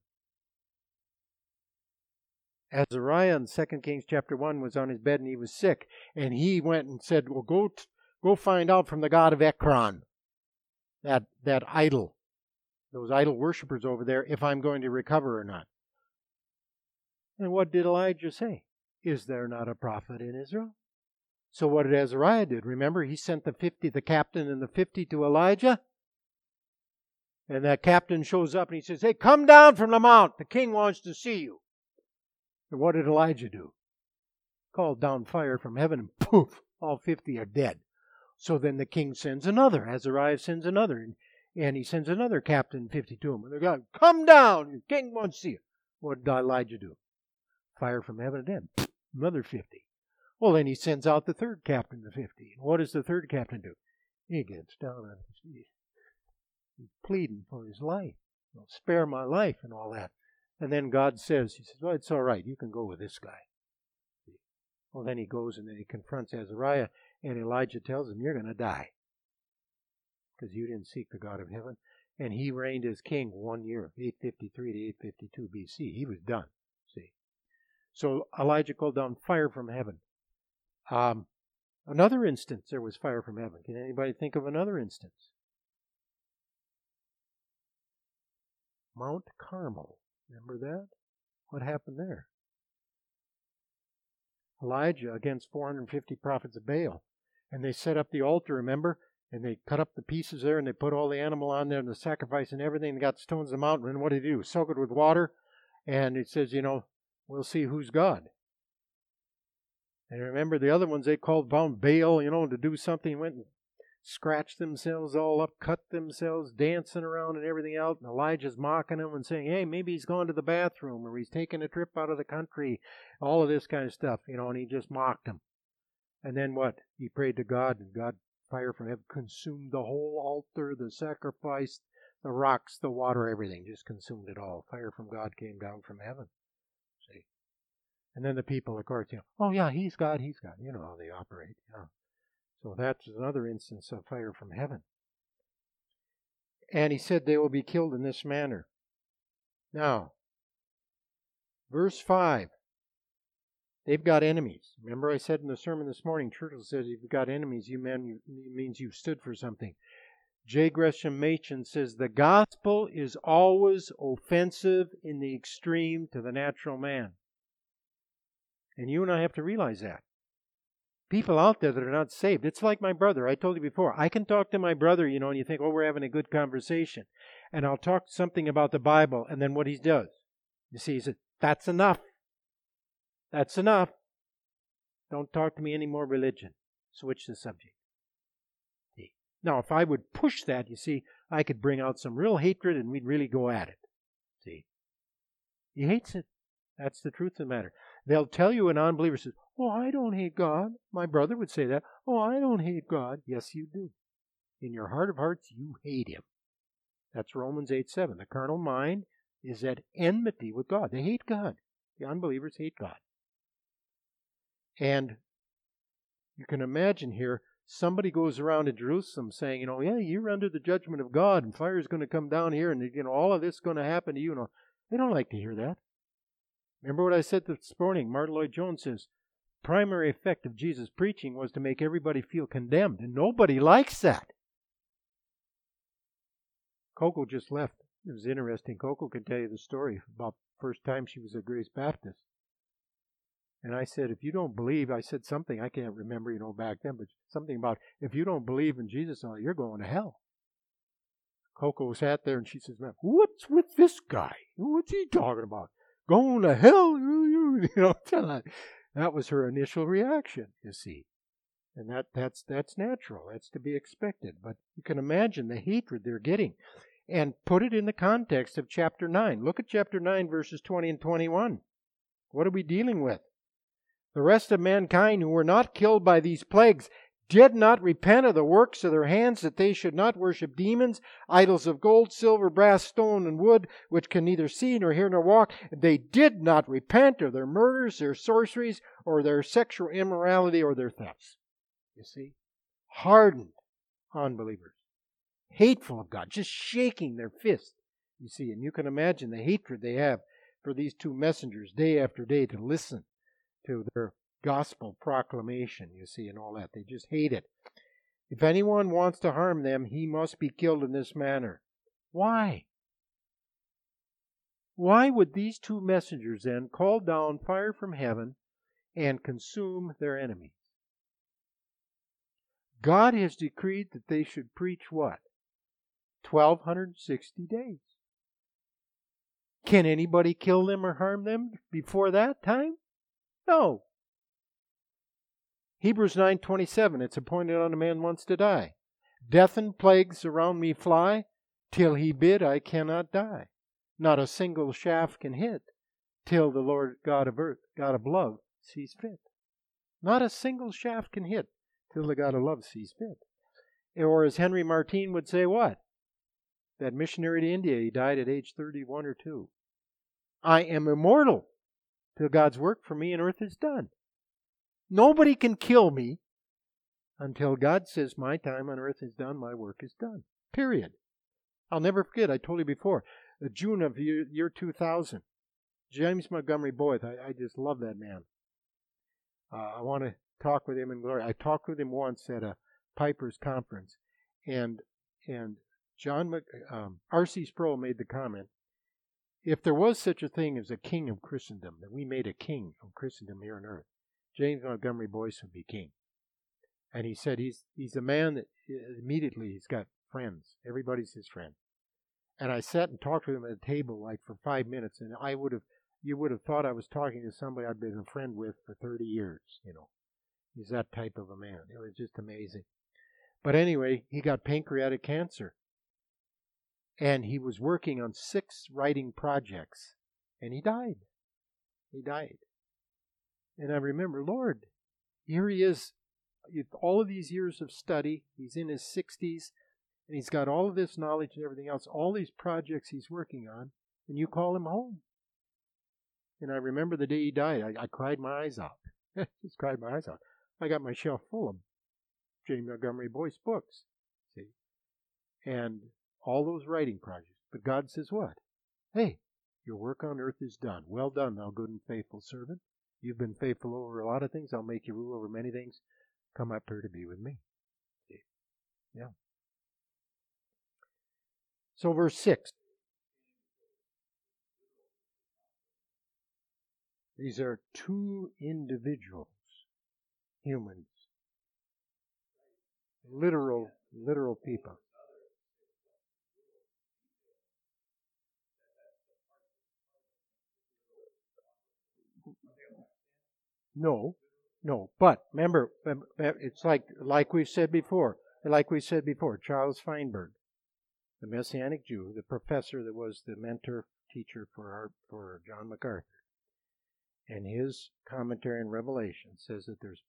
Azariah in 2 Kings chapter 1 was on his bed and he was sick. And he went and said, well, go find out from the god of Ekron, that idol, those idol worshippers over there, if I'm going to recover or not. And what did Elijah say? Is there not a prophet in Israel? So what did Azariah do? Remember, he sent the captain and the 50 to Elijah. And that captain shows up and he says, hey, come down from the mount. The king wants to see you. And what did Elijah do? Called down fire from heaven and poof, all 50 are dead. So then the king sends another. Azariah sends another. And he sends another captain 50 to him. And they're going, come down. The king wants to see you. What did Elijah do? Fire from heaven and dead. Another 50. Well, then he sends out the third captain, the 50. And what does the third captain do? He gets down on his knees. He's pleading for his life. Spare my life and all that. And then God says, he says, well, it's all right. You can go with this guy. Well, then he goes and then he confronts Azariah. And Elijah tells him, you're going to die. Because you didn't seek the God of heaven. And he reigned as king 1 year, 853 to 852 BC. He was done. See. So Elijah called down fire from heaven. Another instance, there was fire from heaven. Can anybody think of another instance? Mount Carmel. Remember that? What happened there? Elijah against 450 prophets of Baal. And they set up the altar, remember? And they cut up the pieces there and they put all the animal on there and the sacrifice and everything. They got stones of the mountain. And what did he do? Soak it with water. And it says, we'll see who's God. And remember the other ones, they called down Baal, to do something. Went and scratched themselves all up, cut themselves, dancing around and everything else. And Elijah's mocking them and saying, hey, maybe he's gone to the bathroom or he's taken a trip out of the country. All of this kind of stuff, and he just mocked them. And then what? He prayed to God, and God, fire from heaven, consumed the whole altar, the sacrifice, the rocks, the water, everything. Just consumed it all. Fire from God came down from heaven. See? And then the people, of course, oh yeah, he's God. You know how they operate. Yeah. So that's another instance of fire from heaven. And he said they will be killed in this manner. Now, verse 5. They've got enemies. Remember I said in the sermon this morning, Churchill says, if you've got enemies, it means you've stood for something. J. Gresham Machen says, the gospel is always offensive in the extreme to the natural man. And you and I have to realize that. People out there that are not saved. It's like my brother. I told you before. I can talk to my brother, and you think, oh, we're having a good conversation. And I'll talk something about the Bible, and then what he does. You see, he said, that's enough. That's enough. Don't talk to me any more religion. Switch the subject. See? Now, if I would push that, you see, I could bring out some real hatred and we'd really go at it. See? He hates it. That's the truth of the matter. They'll tell you an unbeliever says, oh, I don't hate God. My brother would say that. Oh, I don't hate God. Yes, you do. In your heart of hearts, you hate Him. That's Romans 8:7. The carnal mind is at enmity with God. They hate God. The unbelievers hate God. And you can imagine here, somebody goes around in Jerusalem saying, yeah, you're under the judgment of God and fire is going to come down here and, all of this is going to happen to you. They don't like to hear that. Remember what I said this morning? Martin Lloyd-Jones says, primary effect of Jesus' preaching was to make everybody feel condemned, and nobody likes that. Coco just left. It was interesting. Coco can tell you the story about the first time she was at Grace Baptist. And I said, if you don't believe, I said something, I can't remember, back then, but something about, if you don't believe in Jesus, you're going to hell. Coco sat there and she says, "Man, what's with this guy? What's he talking about? Going to hell?" You know, that was her initial reaction, you see. And that's natural. That's to be expected. But you can imagine the hatred they're getting. And put it in the context of chapter 9. Look at chapter 9, verses 20 and 21. What are we dealing with? The rest of mankind who were not killed by these plagues did not repent of the works of their hands, that they should not worship demons, idols of gold, silver, brass, stone, and wood, which can neither see nor hear nor walk. They did not repent of their murders, their sorceries, or their sexual immorality, or their thefts. You see? Hardened unbelievers. Hateful of God, just shaking their fist, you see. And you can imagine the hatred they have for these two messengers day after day to listen to their gospel proclamation, you see, and all that. They just hate it. If anyone wants to harm them, he must be killed in this manner. Why? Why would these two messengers then call down fire from heaven and consume their enemies? God has decreed that they should preach what? 1,260 days. Can anybody kill them or harm them before that time? No. Hebrews 9:27, it's appointed on a man once to die. Death and plagues around me fly, till he bid I cannot die. Not a single shaft can hit, till the Lord God of earth, God of love, sees fit. Not a single shaft can hit, till the God of love sees fit. Or as Henry Martyn would say, what? That missionary to India, he died at age 31 or 2. I am immortal till God's work for me in earth is done. Nobody can kill me until God says my time on earth is done, my work is done. Period. I'll never forget, I told you before, the June of year 2000, James Montgomery Boyce, I just love that man. I want to talk with him in glory. I talked with him once at a Piper's conference, and R.C. Sproul made the comment, if there was such a thing as a king of Christendom, that we made a king of Christendom here on earth, James Montgomery Boyce would be king. And he said he's a man that immediately he's got friends. Everybody's his friend. And I sat and talked with him at a table like for 5 minutes, and you would have thought I was talking to somebody I'd been a friend with for 30 years, you know. He's that type of a man. It was just amazing. But anyway, he got pancreatic cancer. And he was working on 6 writing projects. And he died. He died. And I remember, Lord, here he is, all of these years of study. He's in his 60s. And he's got all of this knowledge and everything else, all these projects he's working on. And you call him home. And I remember the day he died, I cried my eyes out. Just cried my eyes out. I got my shelf full of James Montgomery Boyce books. See? And all those writing projects. But God says what? Hey, your work on earth is done. Well done, thou good and faithful servant. You've been faithful over a lot of things. I'll make you rule over many things. Come up here to be with me. See? Yeah. So verse 6. These are two individuals, humans, literal people. No, but remember, it's like we said before, Charles Feinberg, the Messianic Jew, the professor that was the mentor teacher for John MacArthur. And his commentary on Revelation says that there's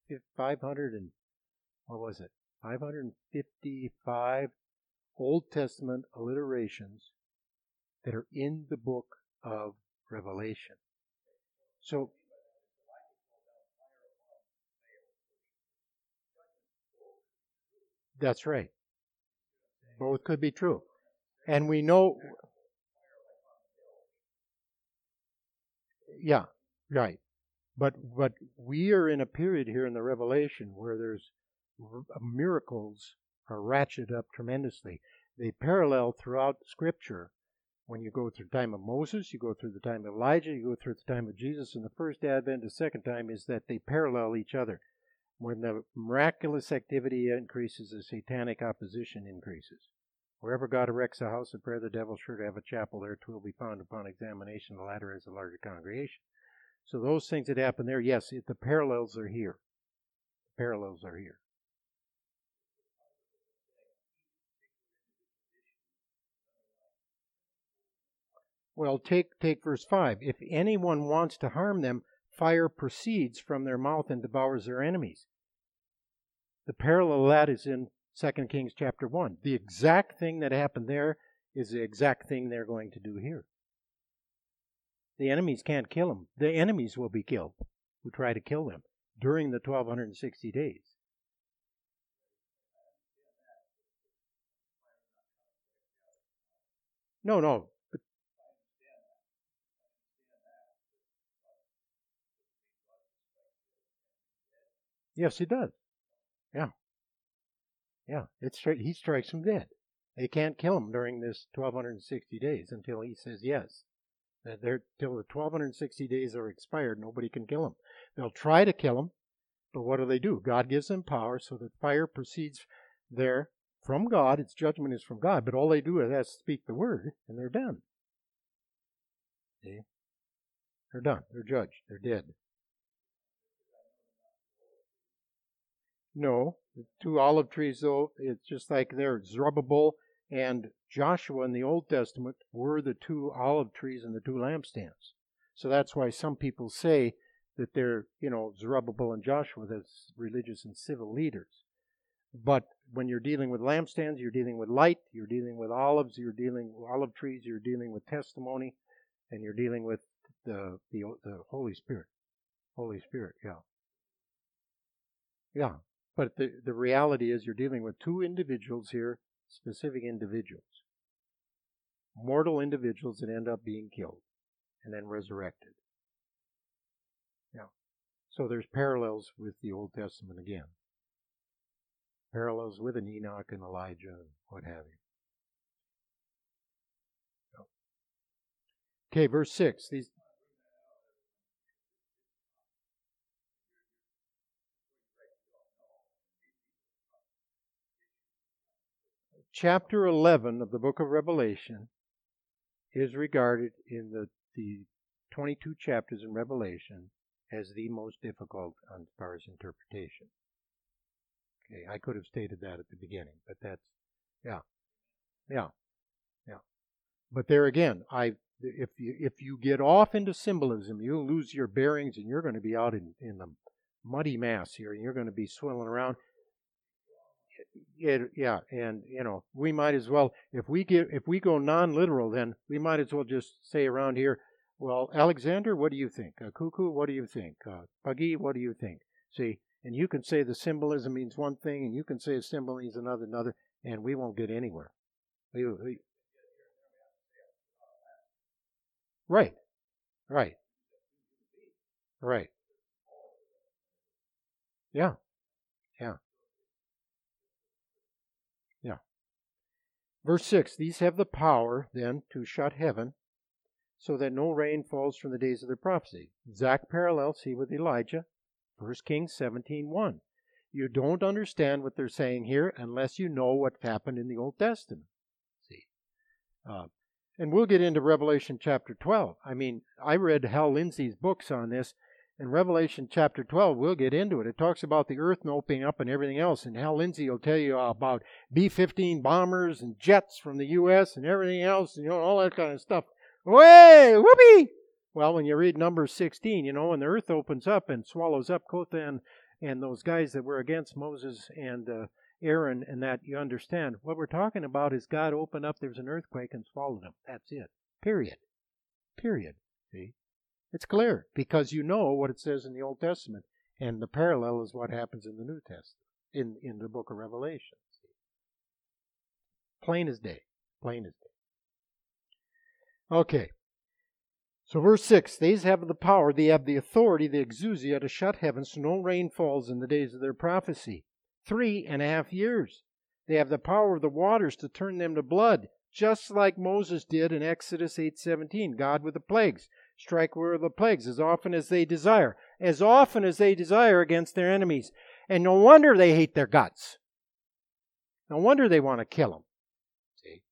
555 Old Testament alliterations that are in the book of Revelation. So, that's right. Both could be true. And we know, yeah, right. But we are in a period here in the Revelation where there's miracles are ratcheted up tremendously. They parallel throughout Scripture. When you go through the time of Moses, you go through the time of Elijah, you go through the time of Jesus, and the first advent, the second time is that they parallel each other. When the miraculous activity increases, the satanic opposition increases. Wherever God erects a house of prayer, the devil's sure to have a chapel there. 'Twill be found upon examination. The latter has a larger congregation. So those things that happen there, yes, the parallels are here. The parallels are here. Well, take verse 5. If anyone wants to harm them, fire proceeds from their mouth and devours their enemies. The parallel of that is in 2 Kings chapter 1. The exact thing that happened there is the exact thing they're going to do here. The enemies can't kill them. The enemies will be killed who try to kill them during the 1260 days. No. Yes, he does. Yeah. He strikes them dead. They can't kill him during this 1260 days until he says yes. Till the 1260 days are expired, nobody can kill him. They'll try to kill him, but what do? God gives them power so that fire proceeds there from God. Its judgment is from God, but all they do is speak the word, and they're done. See? They're done. They're judged. They're dead. No, the two olive trees, though, it's just like they're Zerubbabel and Joshua in the Old Testament were the two olive trees and the two lampstands. So that's why some people say that they're, Zerubbabel and Joshua, that's religious and civil leaders. But when you're dealing with lampstands, you're dealing with light, you're dealing with olives, you're dealing with olive trees, you're dealing with testimony, and you're dealing with the Holy Spirit. Holy Spirit, yeah. Yeah. But the reality is you're dealing with two individuals here, specific individuals. Mortal individuals that end up being killed and then resurrected. Yeah. So there's parallels with the Old Testament again. Parallels with an Enoch and Elijah and what have you. Okay, verse 6. Chapter 11 of the book of Revelation is regarded in the 22 chapters in Revelation as the most difficult as far as interpretation. Okay, I could have stated that at the beginning, but that's, yeah. But there again, if you get off into symbolism, you'll lose your bearings and you're going to be out in the muddy mass here and you're going to be swirling around. And we might as well, if we go non-literal, then we might as well just say around here, well, Alexander, what do you think? Cuckoo, what do you think? Puggy, what do you think? See, and you can say the symbolism means one thing, and you can say a symbol means another, and we won't get anywhere. Right. Yeah. Verse 6, these have the power, then, to shut heaven, so that no rain falls from the days of their prophecy. Exact parallel, see, with Elijah, 1 Kings 17:1. You don't understand what they're saying here unless you know what happened in the Old Testament. See, and we'll get into Revelation chapter 12. I mean, I read Hal Lindsey's books on this. In Revelation chapter 12, we'll get into it. It talks about the earth opening up and everything else. And Hal Lindsey will tell you about B-15 bombers and jets from the U.S. and everything else, and all that kind of stuff. Way, whoopee! Well, when you read Numbers 16, when the earth opens up and swallows up Kothan and those guys that were against Moses and Aaron and that, you understand. What we're talking about is God opened up, there's an earthquake and swallowed them. That's it. Period. See? It's clear because you know what it says in the Old Testament, and the parallel is what happens in the New Testament, in the book of Revelation. Plain as day. Okay. So verse 6, these have the power, they have the authority, the exousia, to shut heaven so no rain falls in the days of their prophecy. 3.5 years. They have the power of the waters to turn them to blood, just like Moses did in Exodus 8:17. God with the plagues. Strike where the plagues as often as they desire against their enemies. And no wonder they hate their guts. No wonder they want to kill them. See?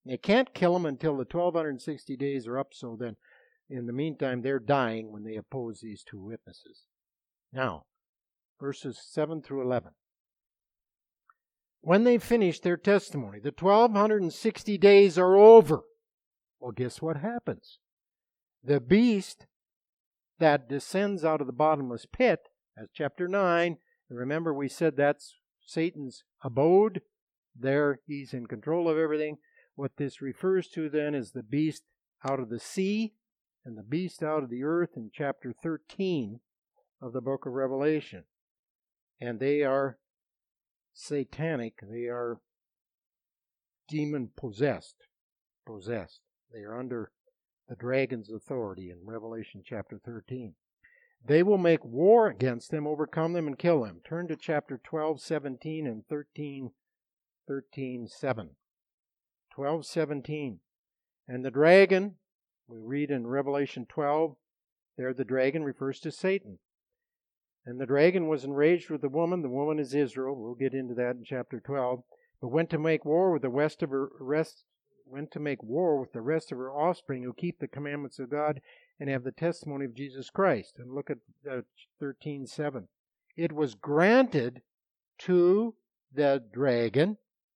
They can't kill them until the 1260 days are up, so then in the meantime they're dying when they oppose these two witnesses. Now, verses 7 through 11. When they finish their testimony, the 1260 days are over. Well, guess what happens? The beast that descends out of the bottomless pit, as chapter 9, and remember we said that's Satan's abode. There he's in control of everything. What this refers to then is the beast out of the sea and the beast out of the earth in chapter 13 of the book of Revelation. And they are satanic. They are demon possessed. They are under the dragon's authority in Revelation chapter 13. They will make war against them, overcome them, and kill them. Turn to chapter 12:17 and 13:7. 12:17. And the dragon, we read in Revelation 12, there the dragon refers to Satan. And the dragon was enraged with the woman. The woman is Israel. We'll get into that in chapter 12. But went to make war with the rest of her offspring who keep the commandments of God and have the testimony of Jesus Christ. And look at 13:7. It was granted to the dragon.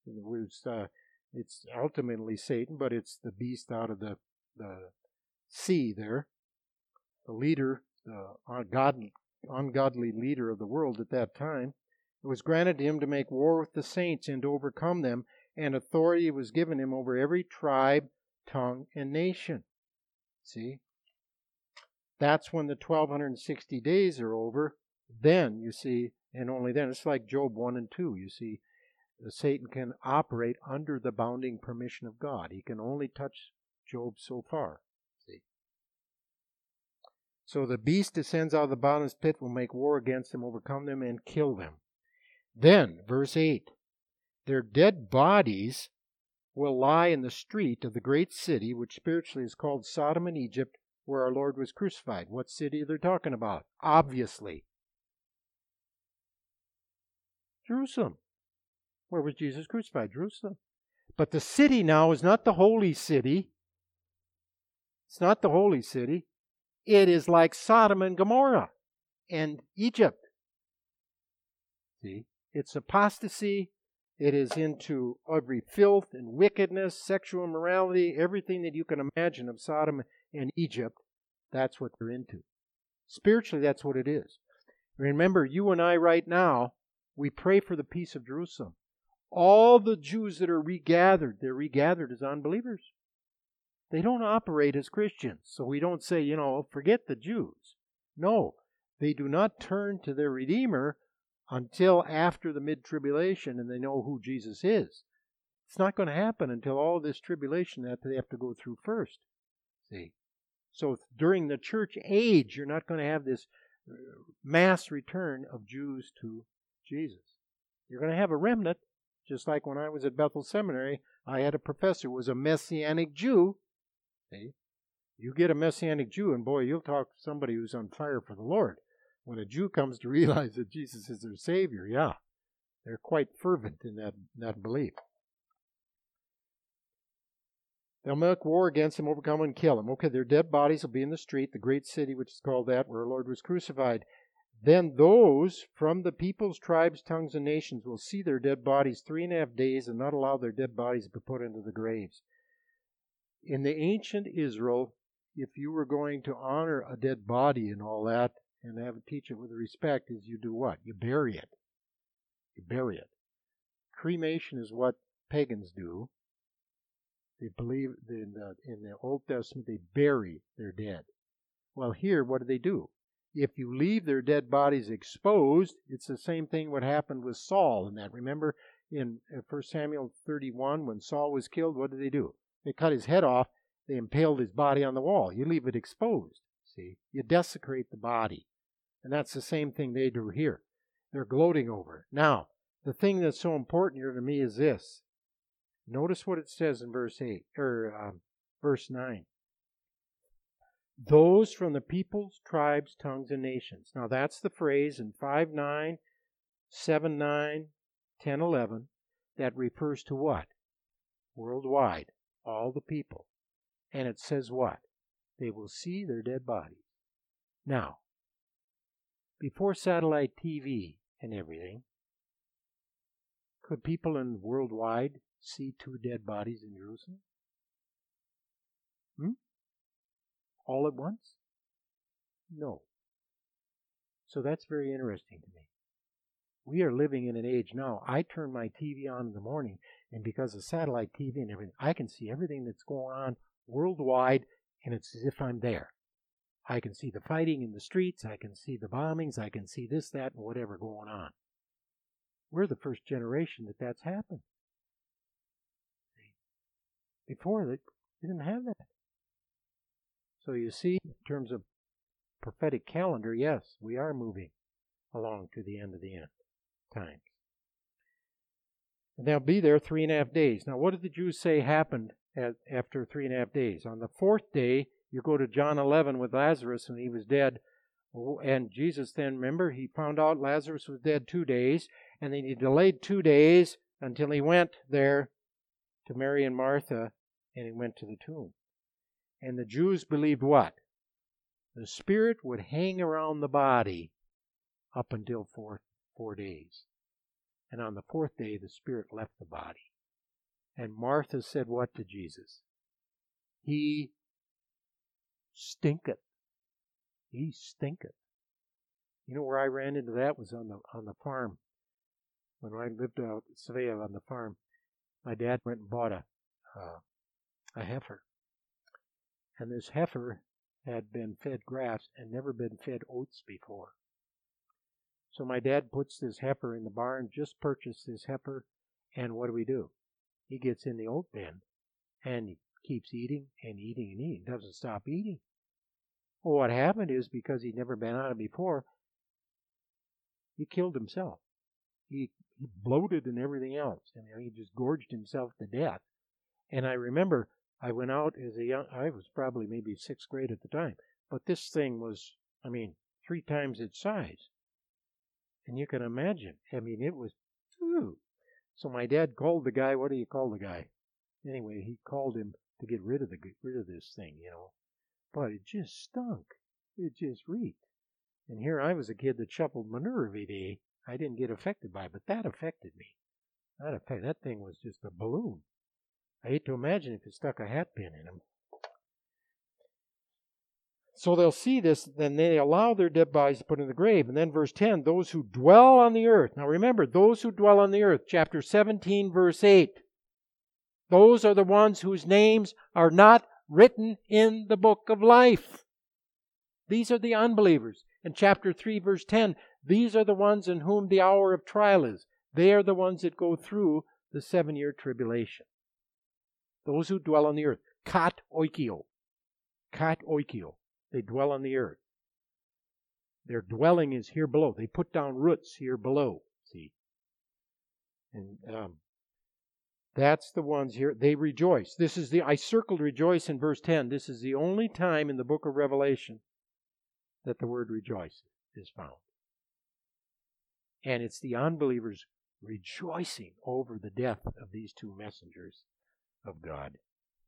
It's ultimately Satan, but it's the beast out of the sea there. The leader, the ungodly leader of the world at that time. It was granted to him to make war with the saints and to overcome them, and authority was given him over every tribe, tongue, and nation. See? That's when the 1260 days are over. Then, you see, and only then, it's like Job 1 and 2, you see, Satan can operate under the bounding permission of God. He can only touch Job so far. See? So the beast descends out of the bottomless pit, will make war against them, overcome them, and kill them. Then, verse 8, their dead bodies will lie in the street of the great city, which spiritually is called Sodom and Egypt, where our Lord was crucified. What city are they talking about? Obviously, Jerusalem. Where was Jesus crucified? Jerusalem. But the city now is not the holy city. It's not the holy city. It is like Sodom and Gomorrah and Egypt. See? It's apostasy. It is into every filth and wickedness, sexual immorality, everything that you can imagine of Sodom and Egypt. That's what they're into. Spiritually, that's what it is. Remember, you and I right now, we pray for the peace of Jerusalem. All the Jews that are regathered, they're regathered as unbelievers. They don't operate as Christians. So we don't say, forget the Jews. No, they do not turn to their Redeemer until after the mid-tribulation and they know who Jesus is. It's not going to happen until all this tribulation that they have to go through first. See? So during the church age, you're not going to have this mass return of Jews to Jesus. You're going to have a remnant, just like when I was at Bethel Seminary, I had a professor who was a Messianic Jew. See? You get a Messianic Jew, and boy, you'll talk to somebody who's on fire for the Lord. When a Jew comes to realize that Jesus is their Savior, yeah, they're quite fervent in that belief. They'll make war against him, overcome him, and kill him. Okay, their dead bodies will be in the street, the great city, which is called that, where our Lord was crucified. Then those from the peoples, tribes, tongues, and nations will see their dead bodies 3.5 days and not allow their dead bodies to be put into the graves. In the ancient Israel, if you were going to honor a dead body and all that, and have it teach it with respect, is you do what? You bury it. You bury it. Cremation is what pagans do. They believe in the Old Testament they bury their dead. Well, here, what do? If you leave their dead bodies exposed, it's the same thing what happened with Saul in that. Remember in 1 Samuel 31, when Saul was killed, what did they do? They cut his head off. They impaled his body on the wall. You leave it exposed. See? You desecrate the body. And that's the same thing they do here. They're gloating over it. Now, the thing that's so important here to me is this. Notice what it says in verse 9. Those from the peoples, tribes, tongues, and nations. Now that's the phrase in 5:9, 7:9, 10:11 that refers to what? Worldwide. all the people. And it says what? They will see their dead bodies. Now, before satellite TV and everything, could people in worldwide see 2 dead bodies in Jerusalem? All at once? No. So that's very interesting to me. We are living in an age now. I turn my TV on in the morning, and because of satellite TV and everything, I can see everything that's going on worldwide, and it's as if I'm there. I can see the fighting in the streets. I can see the bombings. I can see this, that, and whatever going on. We're the first generation that's happened. Before that, we didn't have that. So you see, in terms of prophetic calendar, yes, we are moving along to the end of the end times. And they'll be there 3.5 days. Now, what did the Jews say happened after 3.5 days? On the 4th day, you go to John 11 with Lazarus, and he was dead. And Jesus then, remember, he found out Lazarus was dead 2 days, and then he delayed 2 days until he went there to Mary and Martha, and he went to the tomb. And the Jews believed what? The spirit would hang around the body up until 4 days. And on the 4th day, the spirit left the body. And Martha said what to Jesus? He stinketh. He stinketh. You know where I ran into that was on the farm. When I lived out in Sevilla on the farm, my dad went and bought a heifer. And this heifer had been fed grass and never been fed oats before. So my dad puts this heifer in the barn, just purchased this heifer, and what do? He gets in the oat bin, and he keeps eating and eating and eating, doesn't stop eating. Well, what happened is, because he'd never been on it before, he killed himself. He bloated and everything else, and he just gorged himself to death. And I remember I went out as I was probably maybe 6th grade at the time, but this thing was, 3 times its size. And you can imagine, it was, So my dad called the guy. What do you call the guy? Anyway, he called him to get rid of this thing, But it just stunk. It just reeked. And here I was a kid that shoveled manure every day. I didn't get affected by it, but that affected me. That thing was just a balloon. I hate to imagine if it stuck a hat pin in him. So they'll see this, then they allow their dead bodies to put in the grave. And then verse 10, those who dwell on the earth. Now remember, those who dwell on the earth, chapter 17, verse 8. Those are the ones whose names are not written in the book of life. These are the unbelievers. In chapter 3, verse 10, these are the ones in whom the hour of trial is. They are the ones that go through the 7-year tribulation. Those who dwell on the earth. Kat oikio. Kat oikio. They dwell on the earth. Their dwelling is here below. They put down roots here below. See? And that's the ones here. They rejoice. I circled rejoice in verse 10. This is the only time in the book of Revelation that the word rejoice is found. And it's the unbelievers rejoicing over the death of these 2 messengers of God.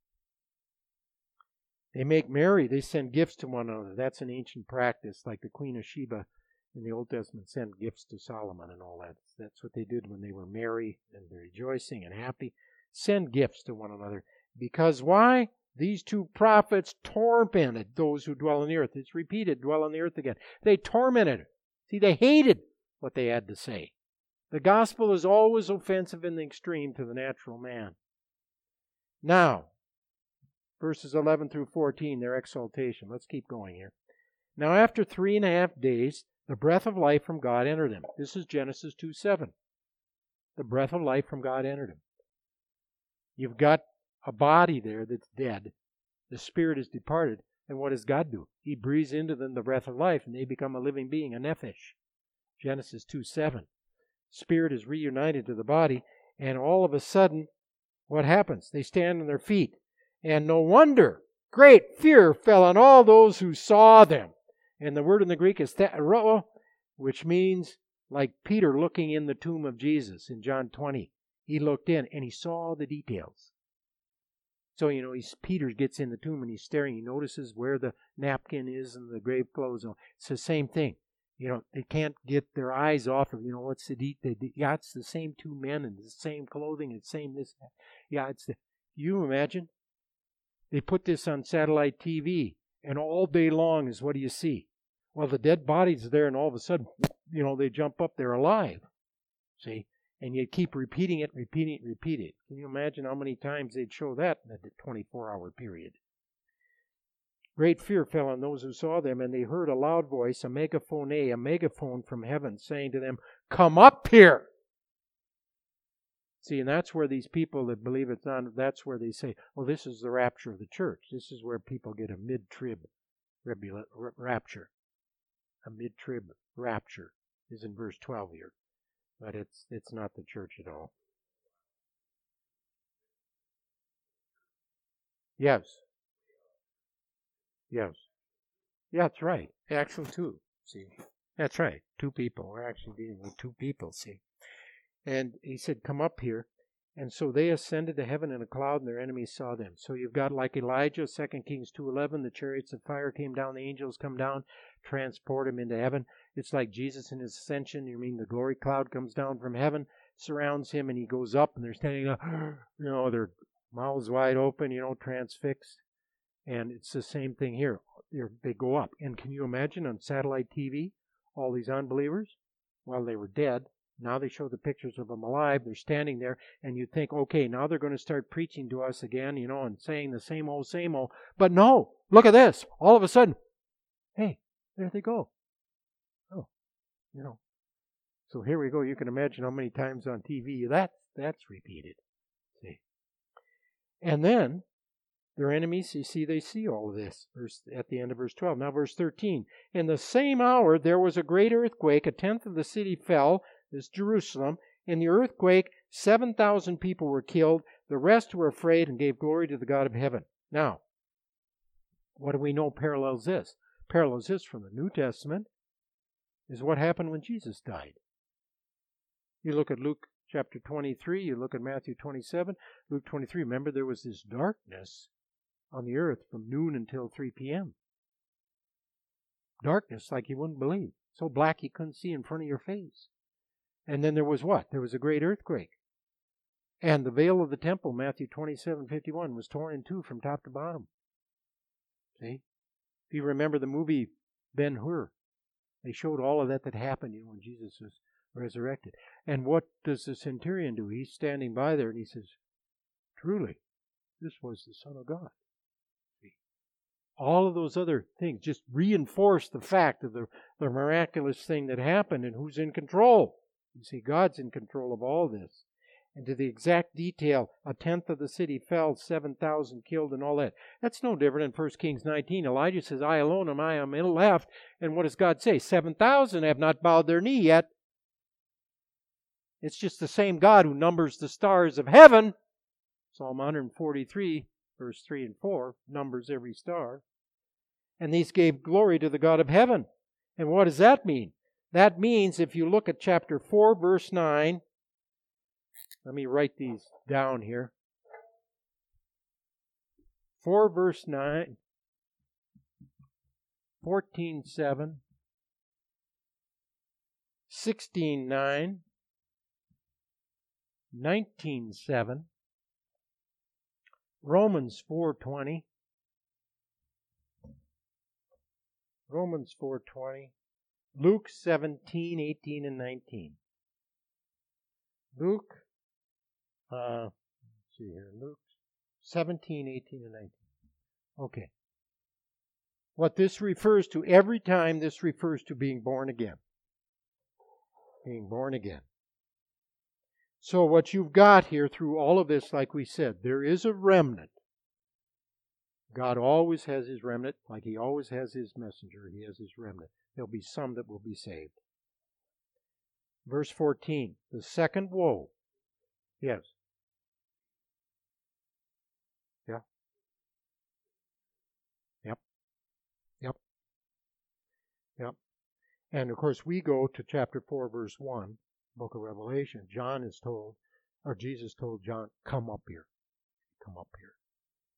They make merry. They send gifts to one another. That's an ancient practice, like the Queen of Sheba in the Old Testament sent gifts to Solomon and all that. That's what they did when they were merry and rejoicing and happy. Send gifts to one another. Because why? These 2 prophets tormented those who dwell on the earth. It's repeated, dwell on the earth again. They tormented. See, they hated what they had to say. The gospel is always offensive in the extreme to the natural man. Now, verses 11 through 14, their exaltation. Let's keep going here. Now, after 3.5 days, the breath of life from God entered him. This is Genesis 2:7. The breath of life from God entered him. You've got a body there that's dead. The spirit is departed. And what does God do? He breathes into them the breath of life, and they become a living being, a nephesh. Genesis 2:7. Spirit is reunited to the body, and all of a sudden, what happens? They stand on their feet. And no wonder, great fear fell on all those who saw them. And the word in the Greek is thearo, which means like Peter looking in the tomb of Jesus in John 20. He looked in and he saw the details. So, Peter gets in the tomb and he's staring. He notices where the napkin is and the grave clothes. It's the same thing. They can't get their eyes off of, what's the deed? Yeah, it's the same two men and the same clothing and same this. Yeah, you imagine? They put this on satellite TV and all day long is what do you see? Well, the dead bodies are there and all of a sudden, they jump up, they're alive. See? And you keep repeating it. Can you imagine how many times they'd show that in a 24-hour period? Great fear fell on those who saw them, and they heard a loud voice, a megaphone from heaven, saying to them, "Come up here!" See, and that's where these people that believe it's not, that's where they say, well, this is the rapture of the church. This is where people get a mid-trib rapture. A mid-trib rapture is in verse 12 here. But it's not the church at all. Yes. Yeah, that's right. Actually, two. See, that's right. Two people. We're actually dealing with two people. See, and he said, "Come up here." And so they ascended to heaven in a cloud, and their enemies saw them. So you've got like Elijah, 2 Kings 2:11. The chariots of fire came down. The angels come down, transport him into heaven. It's like Jesus in his ascension. The glory cloud comes down from heaven, surrounds him, and he goes up, and they're standing up, their mouths wide open, transfixed. And it's the same thing here. They go up. And can you imagine on satellite TV, all these unbelievers? Well, they were dead. Now they show the pictures of them alive. They're standing there, and you think, okay, now they're going to start preaching to us again, and saying the same old, same old. But no, look at this. All of a sudden, hey, there they go. Oh, So here we go. You can imagine how many times on TV that's repeated. See, and then their enemies, they see all of this. At the end of verse 12. Now verse 13. In the same hour there was a great earthquake. A tenth of the city fell. This is Jerusalem. In the earthquake, 7,000 people were killed. The rest were afraid and gave glory to the God of heaven. Now, what do we know parallels this? Parallels this from the New Testament is what happened when Jesus died. You look at Luke chapter 23. You look at Matthew 27. Luke 23. Remember, there was this darkness on the earth from noon until 3 p.m. Darkness like you wouldn't believe. So black you couldn't see in front of your face. And then there was what? There was a great earthquake. And the veil of the temple, Matthew 27:51, was torn in two from top to bottom. See? If you remember the movie Ben-Hur, they showed all of that happened when Jesus was resurrected. And what does the centurion do? He's standing by there and he says, truly, this was the Son of God. All of those other things just reinforce the fact of the miraculous thing that happened and who's in control. You see, God's in control of all this. And to the exact detail, a tenth of the city fell, 7,000 killed and all that. That's no different than 1 Kings 19. Elijah says, I alone am left. And what does God say? 7,000 have not bowed their knee yet. It's just the same God who numbers the stars of heaven. Psalm 143, verse 3 and 4, numbers every star. And these gave glory to the God of heaven. And what does that mean? That means if you look at chapter 4, verse 9, let me write these down here. 4 verse 9, 14:7, 16:9, 19:7, Romans 4:20, Romans 4:20, Luke 17:18 and 19. Luke, let's see here, Luke 17:18 and 19. Okay. What this refers to, every time this refers to being born again. Being born again. So what you've got here through all of this, like we said, there is a remnant. God always has His remnant, like He always has His messenger. He has His remnant. There'll be some that will be saved. Verse 14, the second woe. Yes. Yeah. Yep. Yep. Yep. And of course we go to chapter 4, verse 1, book of Revelation. Jesus told John, come up here. Come up here.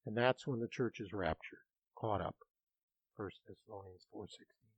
And that's when the church is raptured, caught up. 1 Thessalonians 4:16.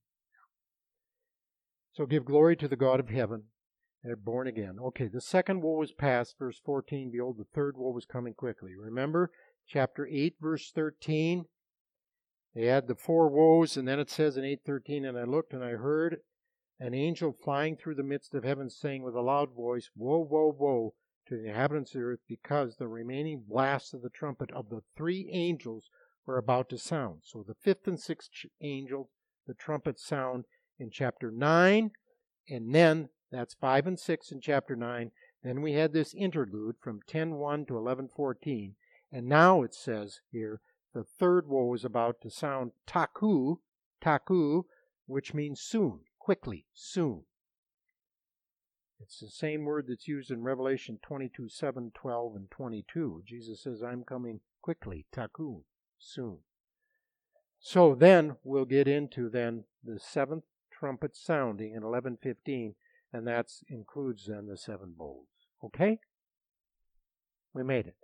So give glory to the God of heaven. They're born again. Okay, the second woe is past, verse 14. Behold, the third woe is coming quickly. Remember, chapter 8, verse 13. They had the four woes, and then it says in 8:13, and I looked and I heard an angel flying through the midst of heaven, saying with a loud voice, Woe, woe, woe to the inhabitants of the earth, because the remaining blasts of the trumpet of the three angels were about to sound. So the fifth and sixth angel, the trumpet sound in chapter 9, and then that's 5 and 6 in chapter 9. Then we had this interlude from 10:1 to 11:14, and now it says here, the third woe is about to sound taku, which means soon, quickly, soon. It's the same word that's used in Revelation 22:7, 12, and 22. Jesus says, I'm coming quickly, taku, soon. So then we'll get into then the seventh trumpet sounding in 11:15, and that includes then the seven bowls. Okay? We made it.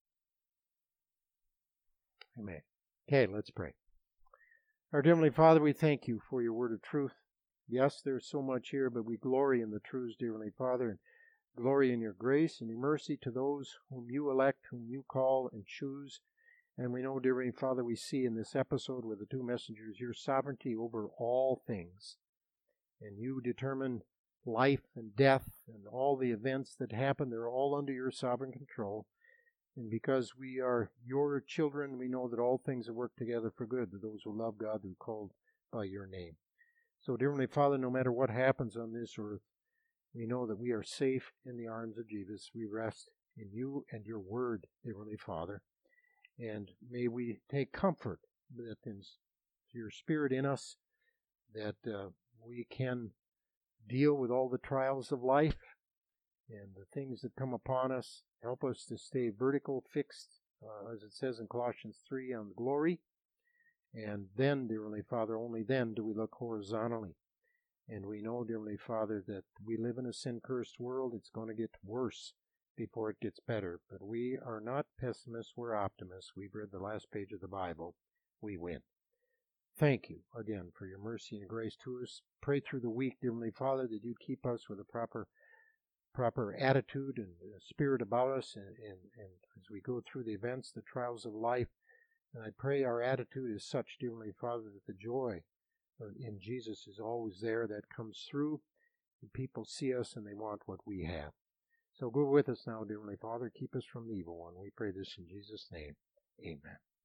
Amen. Okay, let's pray. Our dear Heavenly Father, we thank you for your word of truth. Yes, there's so much here, but we glory in the truths, dear Heavenly Father, and glory in your grace and your mercy to those whom you elect, whom you call and choose. And we know, dear Heavenly Father, we see in this episode with the two messengers your sovereignty over all things. And you determine life and death and all the events that happen. They're all under your sovereign control. And because we are your children, we know that all things work together for good to those who love God, who are called by your name. So, dear Heavenly Father, no matter what happens on this earth, we know that we are safe in the arms of Jesus. We rest in you and your word, dear Heavenly Father. And may we take comfort that in your Spirit in us, that we can deal with all the trials of life and the things that come upon us. Help us to stay vertical, fixed, as it says in Colossians 3, on glory. And then, dear Heavenly Father, only then do we look horizontally. And we know, dear Heavenly Father, that we live in a sin-cursed world. It's going to get worse before it gets better. But we are not pessimists, we're optimists. We've read the last page of the Bible. We win. Thank you again for your mercy and grace to us. Pray through the week, dear Heavenly Father, that you'd keep us with a proper attitude and spirit about us, and as we go through the events, the trials of life. And I pray our attitude is such, dear Heavenly Father, that the joy in Jesus is always there. That comes through. And people see us and they want what we have. So go with us now, dear Heavenly Father. Keep us from the evil one. We pray this in Jesus' name. Amen.